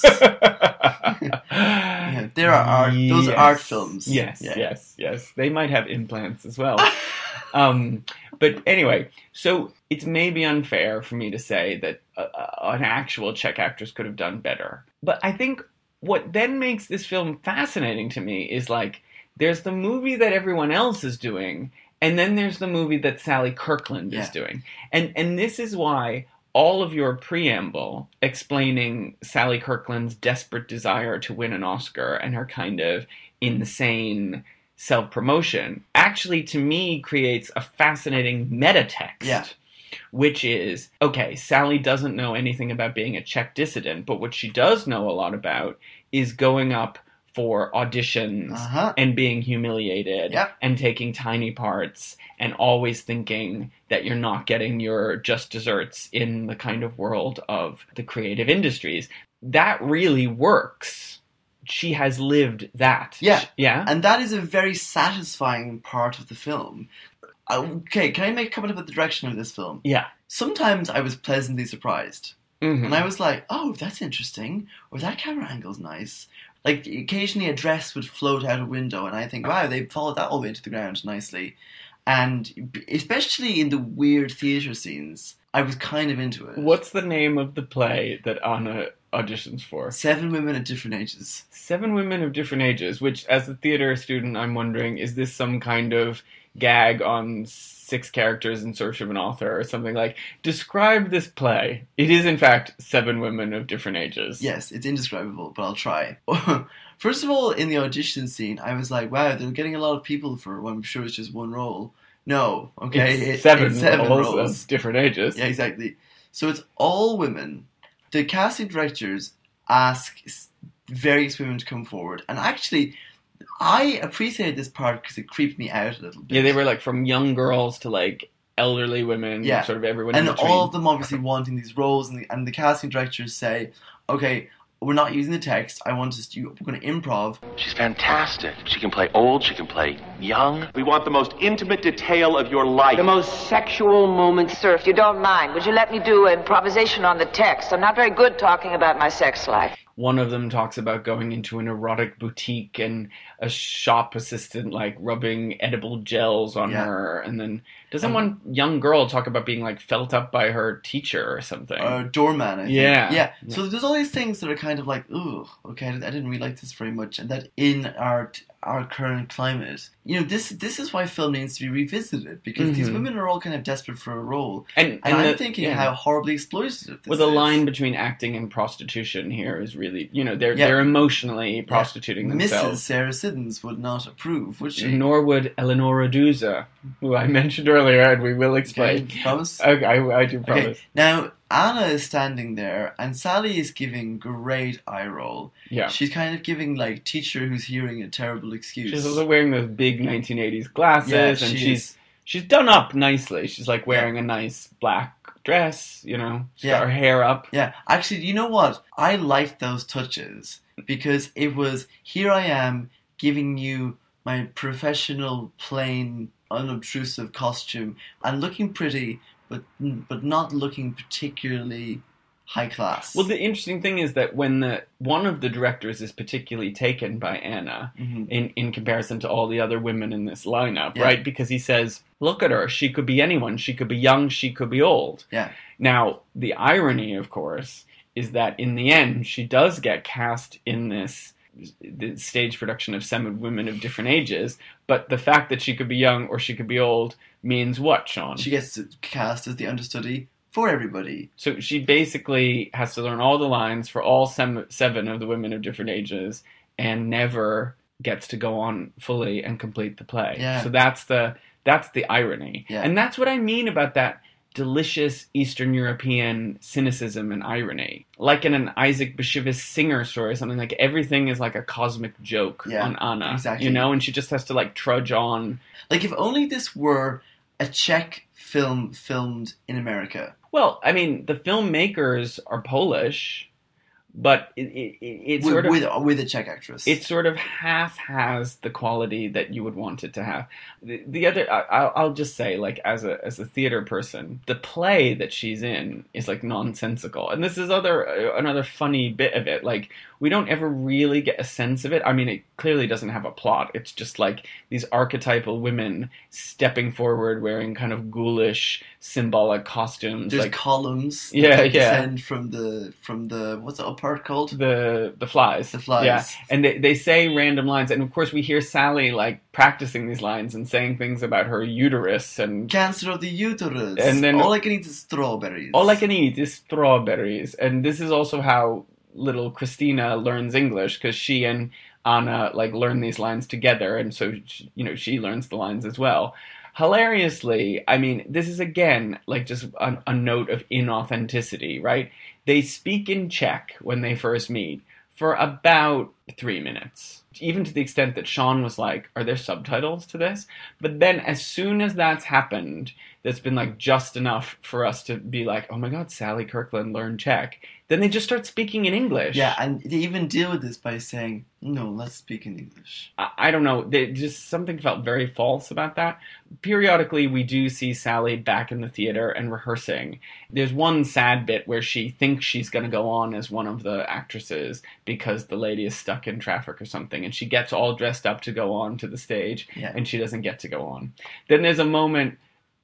yeah, there are art. Yes. Those are art films. Yes, yeah. yes, yes. They might have implants as well. um, but anyway, so it's maybe unfair for me to say that uh, an actual Czech actress could have done better. But I think what then makes this film fascinating to me is like, there's the movie that everyone else is doing, and then there's the movie that Sally Kirkland yeah. is doing. And and this is why all of your preamble explaining Sally Kirkland's desperate desire to win an Oscar and her kind of insane self-promotion actually, to me, creates a fascinating meta-text. Yeah. Which is, okay, Sally doesn't know anything about being a Czech dissident, but what she does know a lot about is going up for auditions uh-huh. and being humiliated yep. and taking tiny parts and always thinking that you're not getting your just desserts in the kind of world of the creative industries. that really works. She has lived that. Yeah. Yeah. And that is a very satisfying part of the film. Okay, can I make a comment about the direction of this film? Yeah. Sometimes I was pleasantly surprised. Mm-hmm. And I was like, oh, that's interesting. Or that camera angle's nice. Like, occasionally a dress would float out a window, and I think, wow, they followed that all the way to the ground nicely. And especially in the weird theatre scenes, I was kind of into it. What's the name of the play that Anna auditions for? Seven Women at Different Ages. Seven Women of Different Ages, which, as a theatre student, I'm wondering, is this some kind of gag on six characters in search of an author or something? Like, describe this play. It is, in fact, Seven Women of Different Ages. Yes, it's indescribable, but I'll try. First of all, in the audition scene, I was like, wow, they're getting a lot of people for what I'm sure it's just one role. No, okay? It's it, seven, it's seven roles, roles. Of different ages. Yeah, exactly. So it's all women. The casting directors ask various women to come forward. And actually, I appreciated this part because it creeped me out a little bit. Yeah, they were like from young girls to like elderly women, yeah. sort of everyone and in between. all of them obviously wanting these roles, and the, and the casting directors say, okay, we're not using the text, I want us to, we're going to improv. She's fantastic. She can play old, she can play young. We want the most intimate detail of your life. The most sexual moments. Sir, if you don't mind, would you let me do improvisation on the text? I'm not very good talking about my sex life. One of them talks about going into an erotic boutique and a shop assistant like rubbing edible gels on yeah. her, and then doesn't um, one young girl talk about being like felt up by her teacher or something? Uh, doorman, I think. Yeah. yeah. Yeah. So there's all these things that are kind of like, ooh, okay, I didn't really like this very much, and that in our our current climate, you know, this this is why film needs to be revisited, because mm-hmm. these women are all kind of desperate for a role, and, and, and I'm the, thinking yeah. how horribly exploitative this well, is. the line between acting and prostitution here is really, you know, they're yeah. they're emotionally prostituting yeah. themselves. Missus Sarah Siddons would not approve, would she? Nor would Eleonora Duse, who I mentioned earlier, and we will explain. Okay, promise? Okay, I, I do promise. Okay. Now, Anna is standing there, and Sally is giving great eye roll. Yeah. She's kind of giving, like, teacher who's hearing a terrible excuse. She's also wearing those big nineteen eighties glasses, yeah, and she she's is. she's done up nicely. She's, like, wearing yeah. a nice black dress, you know. She's yeah. got her hair up. Yeah. Actually, you know what? I liked those touches, because it was, here I am giving you my professional, plain, unobtrusive costume, and looking pretty, but but not looking particularly high class. Well, the interesting thing is that when the one of the directors is particularly taken by Anna mm-hmm. in, in comparison to all the other women in this lineup, yeah. right? Because he says, look at her, she could be anyone, she could be young, she could be old. Yeah. Now, the irony, of course, is that in the end, she does get cast in this the stage production of Seven Women of Different Ages, but the fact that she could be young or she could be old means what, Sean? She gets cast as the understudy for everybody. So she basically has to learn all the lines for all sem- seven of the Women of Different Ages and never gets to go on fully and complete the play. Yeah. So that's the that's the irony. Yeah. And that's what I mean about that delicious Eastern European cynicism and irony. Like in an Isaac Bashevis Singer story or something, like everything is like a cosmic joke yeah, on Anna. Exactly. You know, and she just has to like trudge on. Like if only this were a Czech film filmed in America. Well, I mean, the filmmakers are Polish, but it, it, it, it with, sort of... With, with a Czech actress. It sort of half has the quality that you would want it to have. The, the other, I, I'll, I'll just say, like, as a as a theater person, the play that she's in is, like, nonsensical. And this is other uh, another funny bit of it. Like, we don't ever really get a sense of it. I mean, it clearly doesn't have a plot. It's just, like, these archetypal women stepping forward wearing kind of ghoulish, symbolic costumes. There's like, columns that yeah, yeah. descend from the, from the, what's that part called? The the flies. The flies. Yeah. And they, they say random lines. And, of course, we hear Sally, like, practicing these lines and saying things about her uterus and... Cancer of the uterus. And then... All I can eat is strawberries. All I can eat is strawberries. And this is also how little Christina learns English, because she and Anna, like, learn these lines together. And so, she, you know, she learns the lines as well. Hilariously, I mean, this is, again, like, just a, a note of inauthenticity, right? They speak in Czech when they first meet for about three minutes. even to the extent that Sean was like, are there subtitles to this? But then as soon as that's happened, that's been like just enough for us to be like, oh my god, Sally Kirkland learned Czech. Then they just start speaking in English. Yeah, and they even deal with this by saying, no, let's speak in English. I, I don't know. They, just something felt very false about that. Periodically, we do see Sally back in the theater and rehearsing. There's one sad bit where she thinks she's going to go on as one of the actresses because the lady is stuck in traffic or something, and she gets all dressed up to go on to the stage, yeah. and she doesn't get to go on. Then there's a moment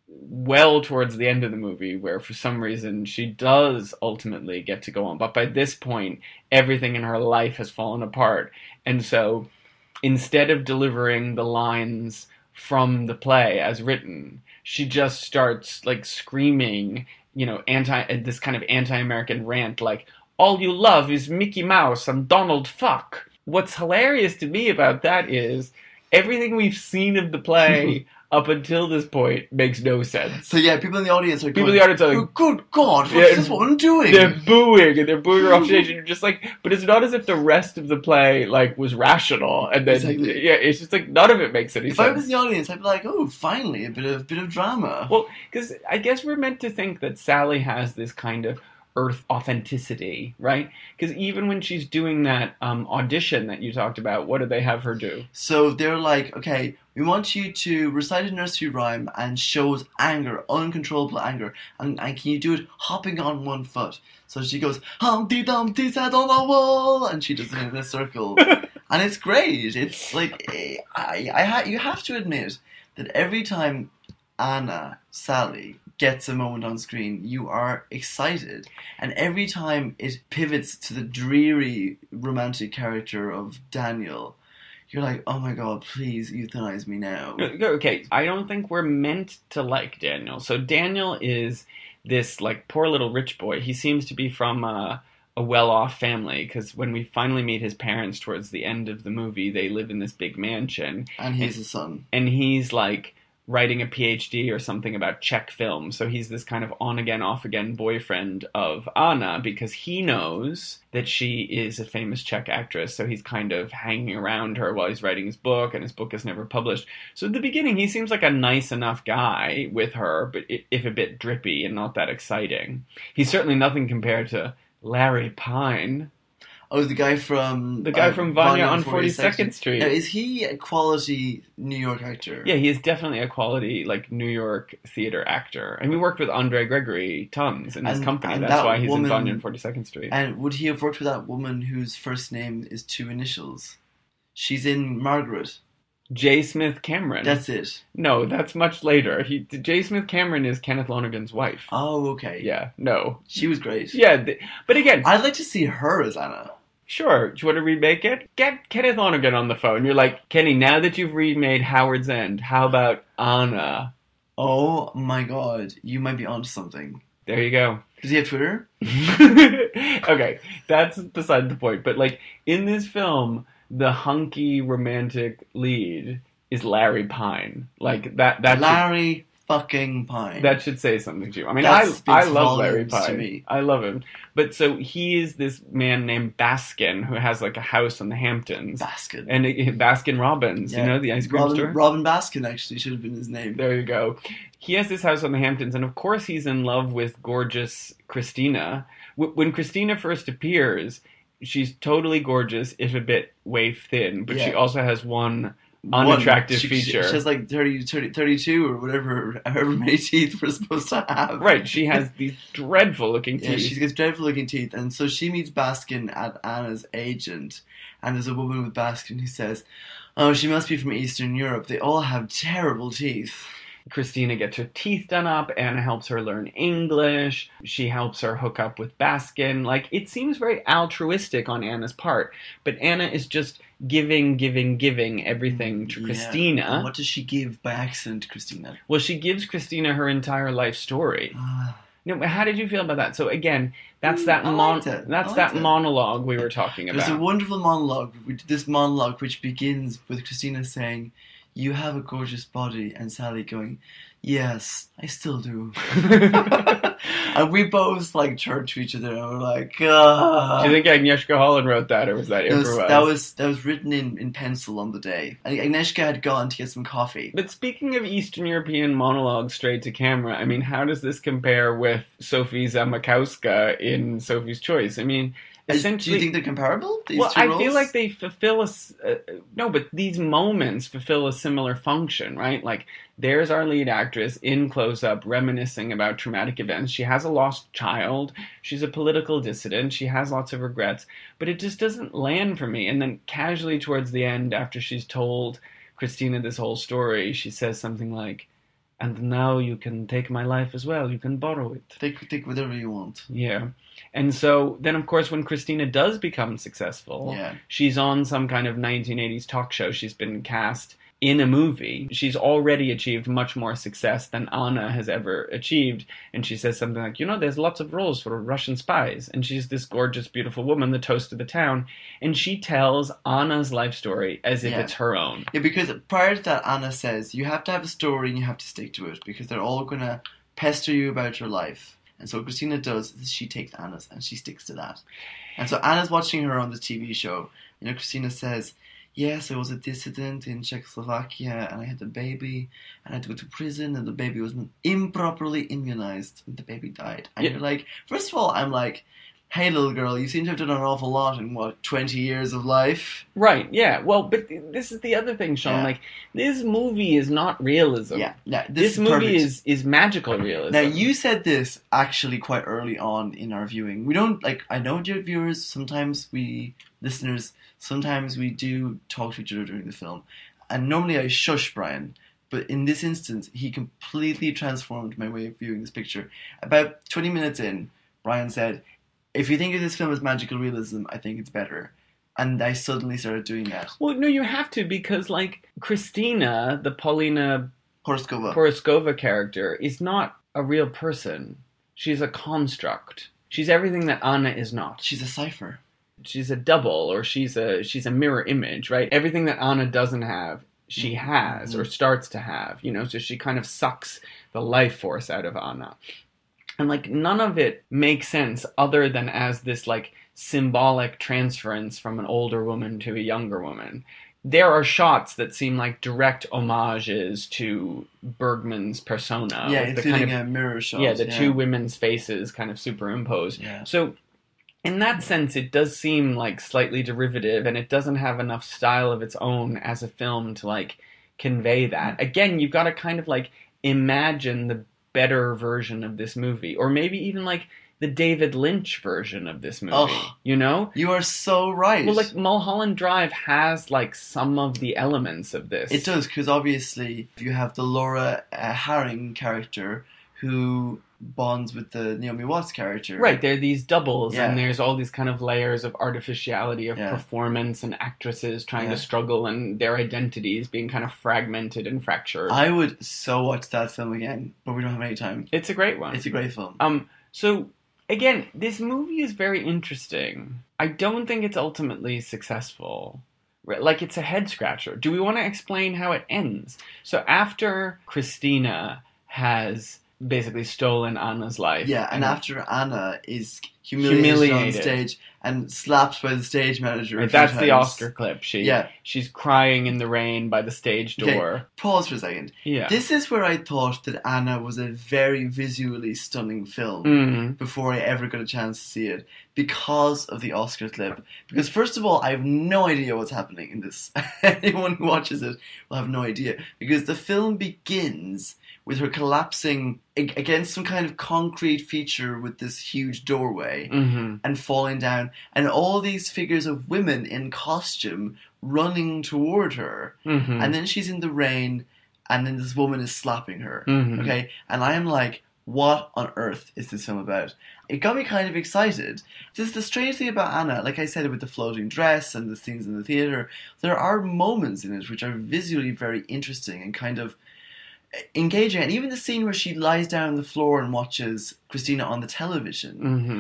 well towards the end of the movie where for some reason she does ultimately get to go on, but by this point everything in her life has fallen apart, and so instead of delivering the lines from the play as written, she just starts like screaming, you know, anti this kind of anti-American rant like, all you love is Mickey Mouse and Donald Fuck. What's hilarious to me about that is everything we've seen of the play up until this point makes no sense. So yeah, people in the audience are people going, in the audience are like, oh, good God, what's yeah, this woman doing? They're booing, and they're booing her off stage, and you're just like, but it's not as if the rest of the play, like, was rational, and then, exactly. yeah, it's just like, none of it makes any if sense. If I was in the audience, I'd be like, oh, finally, a bit of, bit of drama. Well, because I guess we're meant to think that Sally has this kind of Earth authenticity, right? Because even when she's doing that um, audition that you talked about, what do they have her do? So they're like, okay, we want you to recite a nursery rhyme and shows anger, uncontrollable anger, and, and can you do it hopping on one foot? So she goes, Humpty Dumpty sat on the wall, and she does it in a circle, and it's great. It's like, I, I, ha- you have to admit that every time Anna, Sally, gets a moment on screen, you are excited. And every time it pivots to the dreary romantic character of Daniel, you're like, oh my god, please euthanize me now. Okay, I don't think we're meant to like Daniel. So Daniel is this like poor little rich boy. He seems to be from uh, a well-off family, because when we finally meet his parents towards the end of the movie, they live in this big mansion. And he's a son. And he's like writing a P H D or something about Czech film. So he's this kind of on-again, off-again boyfriend of Anna, because he knows that she is a famous Czech actress. So he's kind of hanging around her while he's writing his book, and his book is never published. So at the beginning, he seems like a nice enough guy with her, but if a bit drippy and not that exciting. He's certainly nothing compared to Larry Pine. Oh, the guy from... The guy uh, from Vanya on forty-second Street. Now, is he a quality New York actor? Yeah, he is definitely a quality, like, New York theater actor. And we worked with Andre Gregory tons in his And- company. and That's that why he's woman- in Vanya on forty-second Street. And would he have worked with that woman whose first name is two initials? She's in Margaret. J. Smith Cameron. That's it. No, that's much later. He J. Smith Cameron is Kenneth Lonergan's wife. Oh, okay. Yeah, no. She was great. Yeah, th- but again... I'd like to see her as Anna. Sure. Do you want to remake it? Get Kenneth Lonergan on the phone. You're like, Kenny, now that you've remade Howard's End, how about Anna? Oh my god, you might be onto something. There you go. Does he have Twitter? Okay, that's beside the point. But, like, in this film, the hunky romantic lead is Larry Pine. Like, that... that Larry should, fucking Pine. That should say something to you. I mean, That I, speaks I love Larry volumes to Pine. me. I love him. But so he is this man named Baskin who has, like, a house in the Hamptons. Baskin. And it, Baskin Robbins, Yeah. you know, the ice cream Robin, store? Robin Baskin actually should have been his name. There you go. He has this house on the Hamptons, and of course he's in love with gorgeous Christina. W- when Christina first appears, she's totally gorgeous, if a bit waif thin, but Yeah. she also has one unattractive One, she, feature. She, she has like thirty, thirty, thirty-two or whatever, however many teeth we're supposed to have. Right, she has these dreadful looking teeth. Yeah, she's got dreadful looking teeth. And so she meets Baskin at Anna's agent. And there's a woman with Baskin who says, oh, she must be from Eastern Europe. They all have terrible teeth. Christina gets her teeth done up. Anna helps her learn English. She helps her hook up with Baskin. Like, it seems very altruistic on Anna's part. But Anna is just giving, giving, giving everything to Yeah. Christina. And what does she give by accident to Christina? Well, she gives Christina her entire life story. No, but how did you feel about that? So again, that's that I mon- liked it. that's I that liked it. monologue we were talking about. There's a wonderful monologue, which, this monologue which begins with Christina saying, you have a gorgeous body, and Sally going, yes, I still do. And we both like turned to each other and we're like, Ugh. Do you think Agnieszka Holland wrote that, or was that That was, improvised? that was that was written in, in pencil on the day. And Agnieszka had gone to get some coffee. But speaking of Eastern European monologues straight to camera, I mean, how does this compare with Sophie Zamakowska in Sophie's Choice? I mean, essentially, do you think they're comparable? These well, two I roles? feel like they fulfill a s- uh, no, but these moments fulfill a similar function, right? Like, there's our lead actress in close up, reminiscing about traumatic events. She has a lost child. She's a political dissident. She has lots of regrets, but it just doesn't land for me. And then casually towards the end, after she's told Christina this whole story, she says something like, "And now you can take my life as well. You can borrow it." Take, take whatever you want. Yeah. And so then, of course, when Christina does become successful, Yeah. she's on some kind of nineteen eighties talk show. She's been cast in a movie. She's already achieved much more success than Anna has ever achieved. And she says something like, you know, there's lots of roles for Russian spies. And she's this gorgeous, beautiful woman, the toast of the town. And she tells Anna's life story as if Yeah. it's her own. Yeah, because prior to that, Anna says, you have to have a story and you have to stick to it because they're all going to pester you about your life. And so what Christina does is she takes Anna's and she sticks to that. And so Anna's watching her on the T V show. You know, Christina says, yes, I was a dissident in Czechoslovakia and I had a baby and I had to go to prison and the baby was improperly immunized and the baby died. And Yeah. you're like, first of all, I'm like, hey, little girl, you seem to have done an awful lot in, what, twenty years of life? Right, yeah. Well, but th- this is the other thing, Sean. Yeah. Like, this movie is not realism. Yeah, yeah. This, is movie perfect. is, is magical realism. Now, you said this actually quite early on in our viewing. We don't, like, I know, dear viewers, sometimes we, listeners, sometimes we do talk to each other during the film. And normally I shush Brian. But in this instance, he completely transformed my way of viewing this picture. About twenty minutes in, Brian said, if you think of this film as magical realism, I think it's better. And I suddenly started doing that. Well, no, you have to, because, like, Christina, the Paulina Horskova. Poroskova character, is not a real person. She's a construct. She's everything that Anna is not. She's a cipher. She's a double, or she's a she's a mirror image, right? Everything that Anna doesn't have, she has, Mm-hmm. or starts to have, you know, so she kind of sucks the life force out of Anna. And, like, none of it makes sense other than as this, like, symbolic transference from an older woman to a younger woman. There are shots that seem like direct homages to Bergman's persona. Yeah, with the including kind of, a mirror shot. yeah, the two women's faces kind of superimposed. Yeah. So, in that sense, it does seem, like, slightly derivative, and it doesn't have enough style of its own as a film to, like, convey that. Again, you've got to kind of, like, imagine the better version of this movie, or maybe even like the David Lynch version of this movie. Oh, you know, you are so right. well, like Mulholland Drive has like some of the elements of this. It does, because obviously you have the Laura uh, Harring character who bonds with the Naomi Watts character. Right, there are these doubles, Yeah. and there's all these kind of layers of artificiality of Yeah. performance and actresses trying Yeah. to struggle and their identities being kind of fragmented and fractured. I would so watch that film again, but we don't have any time. It's a great one. It's a great film. Um, so again, this movie is very interesting. I don't think it's ultimately successful. Right, like, it's a head scratcher. Do we want to explain how it ends? So after Christina has basically stolen Anna's life, Yeah, and after Anna is humiliated, Humiliated. on stage and slapped by the stage manager. a right, few that's the times. Oscar clip. She, Yeah. she's crying in the rain by the stage Okay, door. pause for a second. Yeah. This is where I thought that Anna was a very visually stunning film. Mhm. Before I ever got a chance to see it, because of the Oscar clip. Because first of all, I have no idea what's happening in this. Anyone who watches it will have no idea. Because the film begins with her collapsing ag- against some kind of concrete feature with this huge doorway Mhm. and falling down, and all these figures of women in costume running toward her. Mhm. And then she's in the rain, and then this woman is slapping her. Mhm. Okay? And I am like, what on earth is this film about? It got me kind of excited. This is the strange thing about Anna, like I said, with the floating dress and the scenes in the theatre, there are moments in it which are visually very interesting and kind of engaging. And even the scene where she lies down on the floor and watches Christina on the television. Mhm.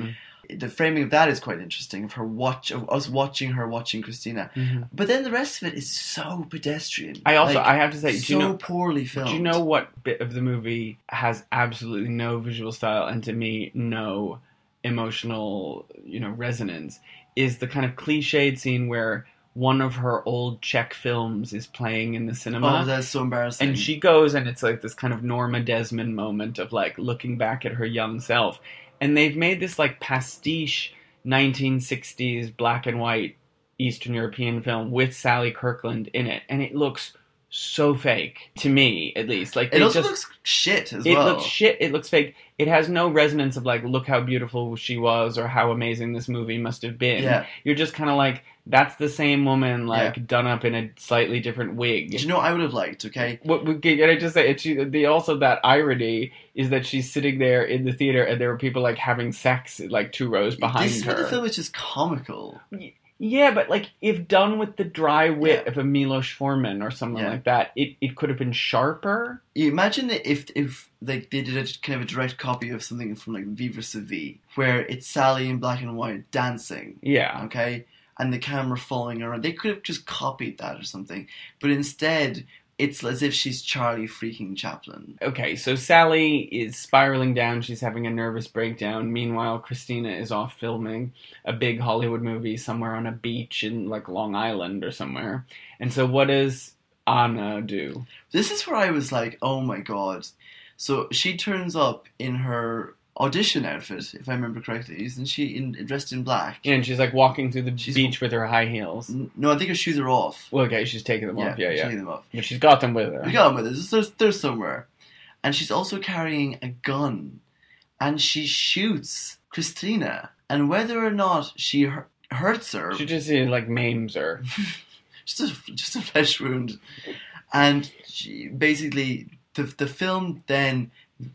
The framing of that is quite interesting, of her watch, of us watching her watching Christina. Mm-hmm. But then the rest of it is so pedestrian. I also, like, I have to say, so do you know, poorly filmed. Do you know what bit of the movie has absolutely no visual style and to me no emotional, you know, resonance? Is the kind of cliched scene where one of her old Czech films is playing in the cinema. Oh, that's so embarrassing. And she goes, and it's like this kind of Norma Desmond moment of like looking back at her young self. And they've made this like pastiche nineteen sixties black and white Eastern European film with Sally Kirkland in it, and it looks so fake to me, at least. Like it also just, looks shit as it well. It looks shit. It looks fake. It has no resonance of like, look how beautiful she was, or how amazing this movie must have been. Yeah. You're just kind of like, that's the same woman, like Yeah. done up in a slightly different wig. Do you know what I would have liked? Okay, What can I just say? It's the also that irony is that she's sitting there in the theater, and there were people like having sex like two rows behind this is her. where the film is just comical. Yeah, but like if done with the dry wit Yeah. of a Milos Forman or something Yeah. like that, it, it could have been sharper. You imagine if if like they did a kind of a direct copy of something from like Vivre sa vie, where it's Sally in black and white dancing. Yeah. Okay, and the camera following her around. They could have just copied that or something, but instead it's as if she's Charlie freaking Chaplin. Okay, so Sally is spiraling down. She's having a nervous breakdown. Meanwhile, Christina is off filming a big Hollywood movie somewhere on a beach in like Long Island or somewhere. And so what does Anna do? This is where I was like, oh my god. So she turns up in her audition outfit, if I remember correctly, isn't she in, dressed in black? And she's like walking through the She's- beach with her high heels. No, I think her shoes are off. Well, okay, she's taking them off. Yeah, she's yeah. taking them off. But she's got them with her. We got them with us. They're, they're somewhere. And she's also carrying a gun. And she shoots Christina. And whether or not she hu- hurts her, She just uh, like maims her. just a, just a flesh wound. And she, basically, the, the film then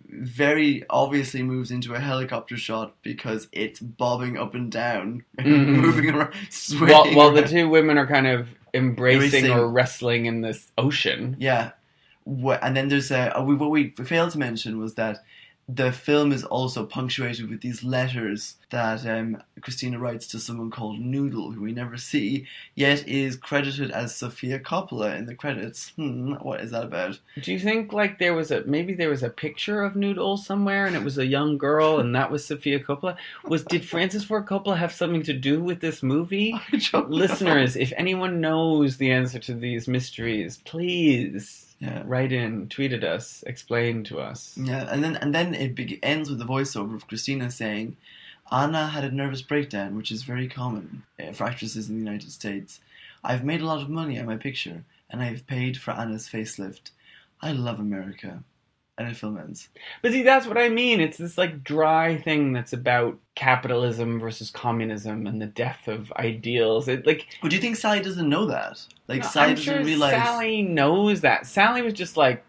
very obviously moves into a helicopter shot because it's bobbing up and down, Mhm. moving around, swaying while, while the around. two women are kind of embracing Embracing. or wrestling in this ocean. Yeah. Wh- And then there's a, we, what we failed to mention was that the film is also punctuated with these letters that um, Christina writes to someone called Noodle, who we never see, yet is credited as Sofia Coppola in the credits. Hmm, what is that about? Do you think like there was a maybe there was a picture of Noodle somewhere and it was a young girl and that was Sofia Coppola? Was did Francis Ford Coppola have something to do with this movie? I don't know. Listeners, if anyone knows the answer to these mysteries, please Yeah. write in, tweet at us, explain to us. Yeah, and then and then it be- ends with a voiceover of Christina saying, Anna had a nervous breakdown, which is very common uh, for actresses in the United States. I've made a lot of money on my picture, and I have paid for Anna's facelift. I love America. And the film ends. But see, that's what I mean. It's this like dry thing that's about capitalism versus communism and the death of ideals. It like But do you think Sally doesn't know that? Like, Sally I'm doesn't sure realize... Sally knows that. Sally was just like,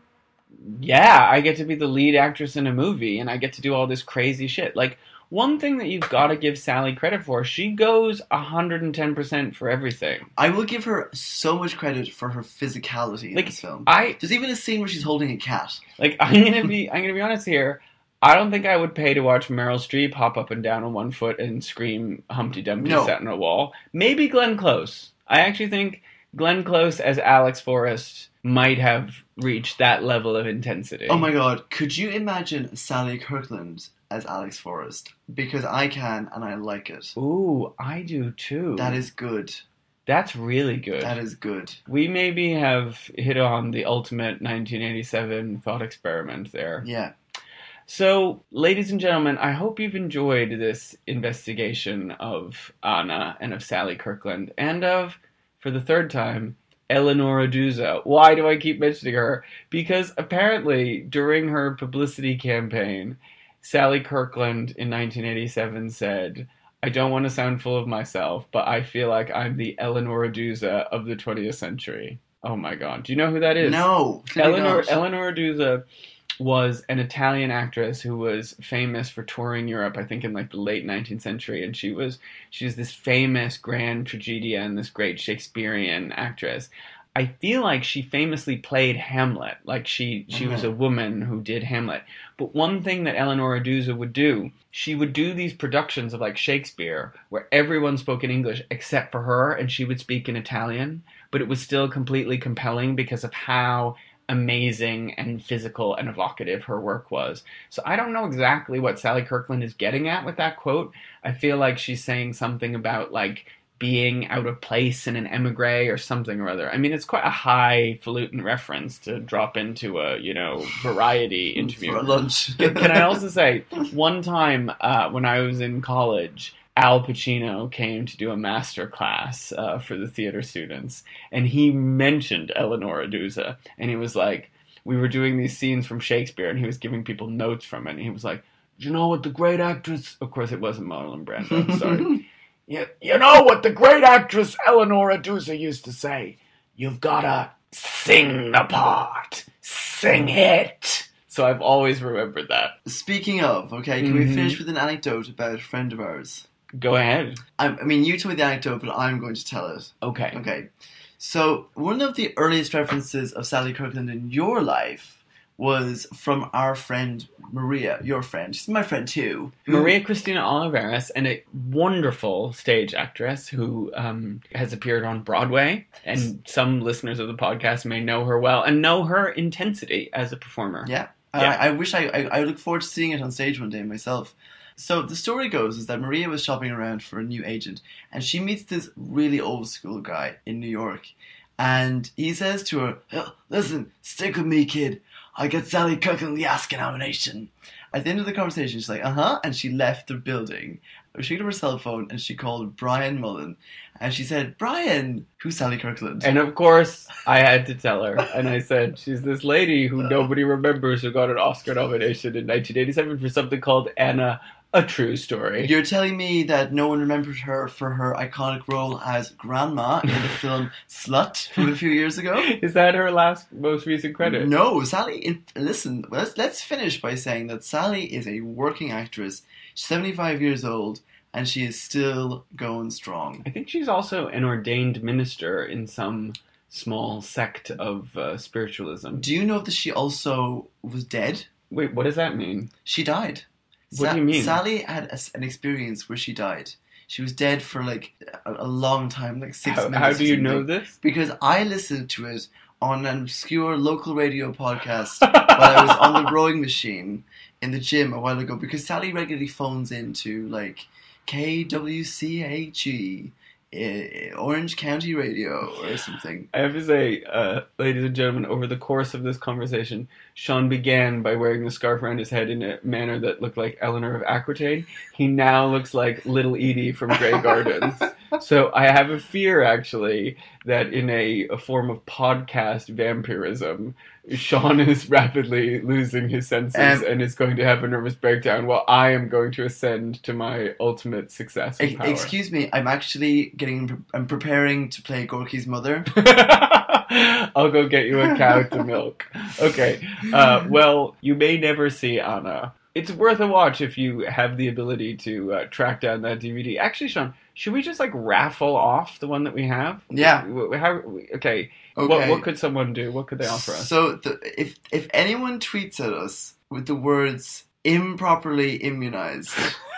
yeah, I get to be the lead actress in a movie and I get to do all this crazy shit. Like, one thing that you've got to give Sally credit for, she goes one hundred ten percent for everything. I will give her so much credit for her physicality in Like, this film. I There's even a scene where she's holding a cat. like I'm gonna be I'm gonna be honest here. I don't think I would pay to watch Meryl Streep hop up and down on one foot and scream Humpty Dumpty No. sat on a wall. Maybe Glenn Close. I actually think Glenn Close as Alex Forrest might have reached that level of intensity. Oh my god, could you imagine Sally Kirkland as Alex Forrest? Because I can, and I like it. Ooh, I do too. That is good. That's really good. That is good. We maybe have hit on the ultimate nineteen eighty-seven thought experiment there. Yeah. So, ladies and gentlemen, I hope you've enjoyed this investigation of Anna and of Sally Kirkland and of, for the third time, Eleonora Duse. Why do I keep mentioning her? Because apparently, during her publicity campaign, Sally Kirkland in nineteen eighty-seven said, I don't want to sound full of myself, but I feel like I'm the Eleonora Duse of the twentieth century. Oh my god. Do you know who that is? No. clearly Eleanor, not. Eleonora Duse was an Italian actress who was famous for touring Europe, I think in like the late nineteenth century, and she was she was this famous grand tragedia and this great Shakespearean actress. I feel like she famously played Hamlet. Like she, she was a woman who did Hamlet. But one thing that Eleanor Aduza would do, she would do these productions of like Shakespeare where everyone spoke in English except for her, and she would speak in Italian. But it was still completely compelling because of how amazing and physical and evocative her work was. So I don't know exactly what Sally Kirkland is getting at with that quote. I feel like she's saying something about like being out of place in an emigre or something or other. I mean, it's quite a highfalutin reference to drop into a, you know, variety interview. For lunch. can, can I also say, one time uh, when I was in college, Al Pacino came to do a master class uh, for the theater students, and he mentioned Eleanor Aduza, and he was like, we were doing these scenes from Shakespeare, and he was giving people notes from it, and he was like, do you know what the great actress... Of course, it wasn't Marlon Brando, sorry. You, you know what the great actress Eleanor Aduza used to say? You've gotta sing the part. Sing it. So I've always remembered that. Speaking of, okay, can Mm-hmm. we finish with an anecdote about a friend of ours? Go ahead. I, I mean, you told me the anecdote, but I'm going to tell it. Okay. Okay. So, one of the earliest references of Sally Kirkland in your life was from our friend Maria, your friend. She's my friend too. who- Maria Cristina Oliveras, and a wonderful stage actress who um, has appeared on Broadway, and some listeners of the podcast may know her well and know her intensity as a performer. Yeah. Yeah. I, I wish I, I, I look forward to seeing it on stage one day myself. So the story goes is that Maria was shopping around for a new agent, and she meets this really old school guy in New York. And he says to her, "Oh, listen, stick with me, kid. I get Sally Kirkland the Oscar nomination." At the end of the conversation, she's like, uh-huh, and she left the building. She picked up her cell phone, and she called Brian Mullen. And she said, Brian, who's Sally Kirkland? And of course, I had to tell her. And I said, she's this lady who nobody remembers who got an Oscar nomination in nineteen eighty-seven for something called Anna, a True Story. You're telling me that no one remembers her for her iconic role as Grandma in the film Slut from a few years ago? Is that her last, most recent credit? No, Sally, in, listen, let's, let's finish by saying that Sally is a working actress. She's seventy-five years old, and she is still going strong. I think she's also an ordained minister in some small sect of uh, spiritualism. Do you know that she also was dead? Wait, what does that mean? She died. What do you mean? Sally had a, an experience where she died. She was dead for like a, a long time, like six How, minutes. how or do you know something. this? Because I listened to it on an obscure local radio podcast while I was on the rowing machine in the gym a while ago. Because Sally regularly phones into like K W C H E, uh, Orange County Radio or something. I have to say, uh, ladies and gentlemen, over the course of this conversation, Sean began by wearing the scarf around his head in a manner that looked like Eleanor of Aquitaine. He now looks like Little Edie from Grey Gardens. So I have a fear, actually, that in a, a form of podcast vampirism, Sean is rapidly losing his senses Um, and is going to have a nervous breakdown while I am going to ascend to my ultimate success and E- power. excuse me, I'm actually getting. I'm preparing to play Gorky's mother. I'll go get you a cow to milk. Okay. Uh, well, you may never see Anna. It's worth a watch if you have the ability to uh, track down that D V D. Actually, Sean, should we just like raffle off the one that we have? Yeah. Wh- How, okay. What, Okay. what could someone do? What could they offer us? So the, if if anyone tweets at us with the words improperly immunized,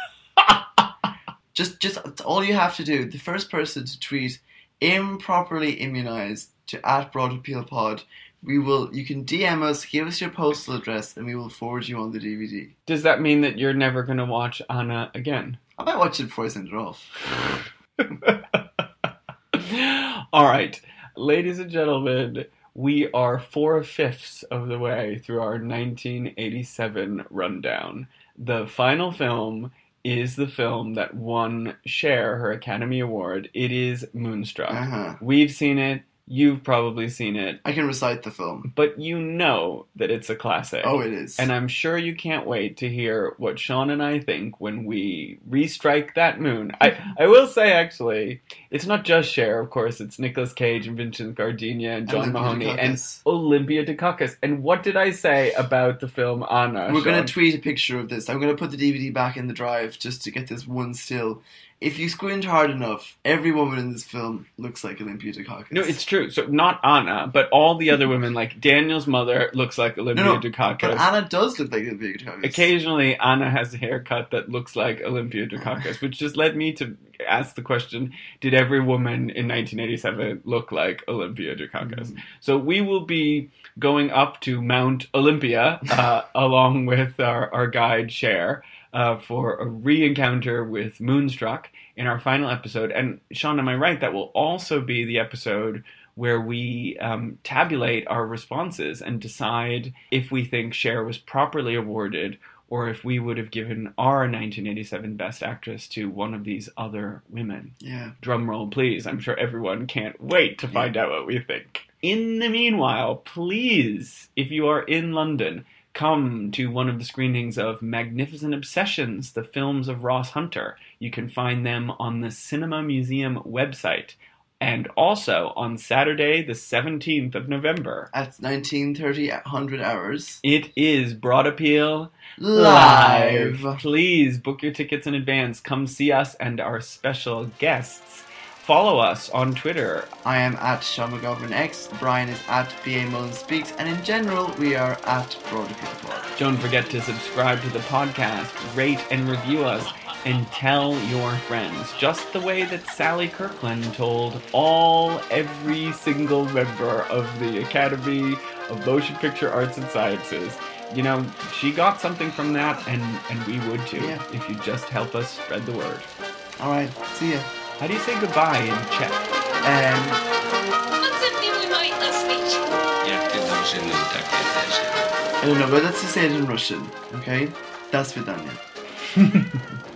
just just that's all you have to do. The first person to tweet improperly immunized to at Broad Appeal Pod, we will. You can D M us, give us your postal address, and we will forward you on the D V D. Does that mean that you're never going to watch Anna again? I might watch it before I send it off. All right. Ladies and gentlemen, we are four-fifths of the way through our nineteen eighty-seven rundown. The final film is the film that won Cher her Academy Award. It is Moonstruck. Uh-huh. We've seen it. You've probably seen it. I can recite the film. But you know that it's a classic. Oh, it is. And I'm sure you can't wait to hear what Sean and I think when we restrike that moon. I, I will say, actually, it's not just Cher, of course. It's Nicolas Cage and Vincent Gardenia and John Olympia Mahoney and Dukakis. Olympia Dukakis. And what did I say about the film Anna? We're going Sean? to tweet a picture of this. I'm going to put the D V D back in the drive just to get this one still. if you squint hard enough, every woman in this film looks like Olympia Dukakis. No, it's true. So not Anna, but all the other women, like Daniel's mother looks like Olympia no, no, Dukakis. But Anna does look like Olympia Dukakis. Occasionally, Anna has a haircut that looks like Olympia Dukakis, which just led me to ask the question, did every woman in nineteen eighty-seven look like Olympia Dukakis? Mm-hmm. So we will be going up to Mount Olympia uh, along with our, our guide, Cher, uh, for a re-encounter with Moonstruck in our final episode. And Sean, am I right? That will also be the episode where we um, tabulate our responses and decide if we think Cher was properly awarded or if we would have given our nineteen eighty-seven Best Actress to one of these other women. Yeah. Drum roll, please. I'm sure everyone can't wait to find yeah. out what we think. In the meanwhile, please, if you are in London, come to one of the screenings of Magnificent Obsessions, the films of Ross Hunter. You can find them on the Cinema Museum website. And also on Saturday, the seventeenth of November. At nineteen thirty, one hundred hours. It is Broad Appeal Live. Live. Please book your tickets in advance. Come see us and our special guests. Follow us on Twitter. I am at Sean McGovern X. Brian is at B A Mullen Speaks. And in general, we are at Broad Appeal Pod. Don't forget to subscribe to the podcast, rate and review us, and tell your friends, just the way that Sally Kirkland told all, every single member of the Academy of Motion Picture Arts and Sciences. You know, she got something from that, and, and we would too, yeah. if you just help us spread the word. All right, see ya. How do you say goodbye in Czech? Um, I don't know, but let's just say it in Russian, okay? Das vidanya.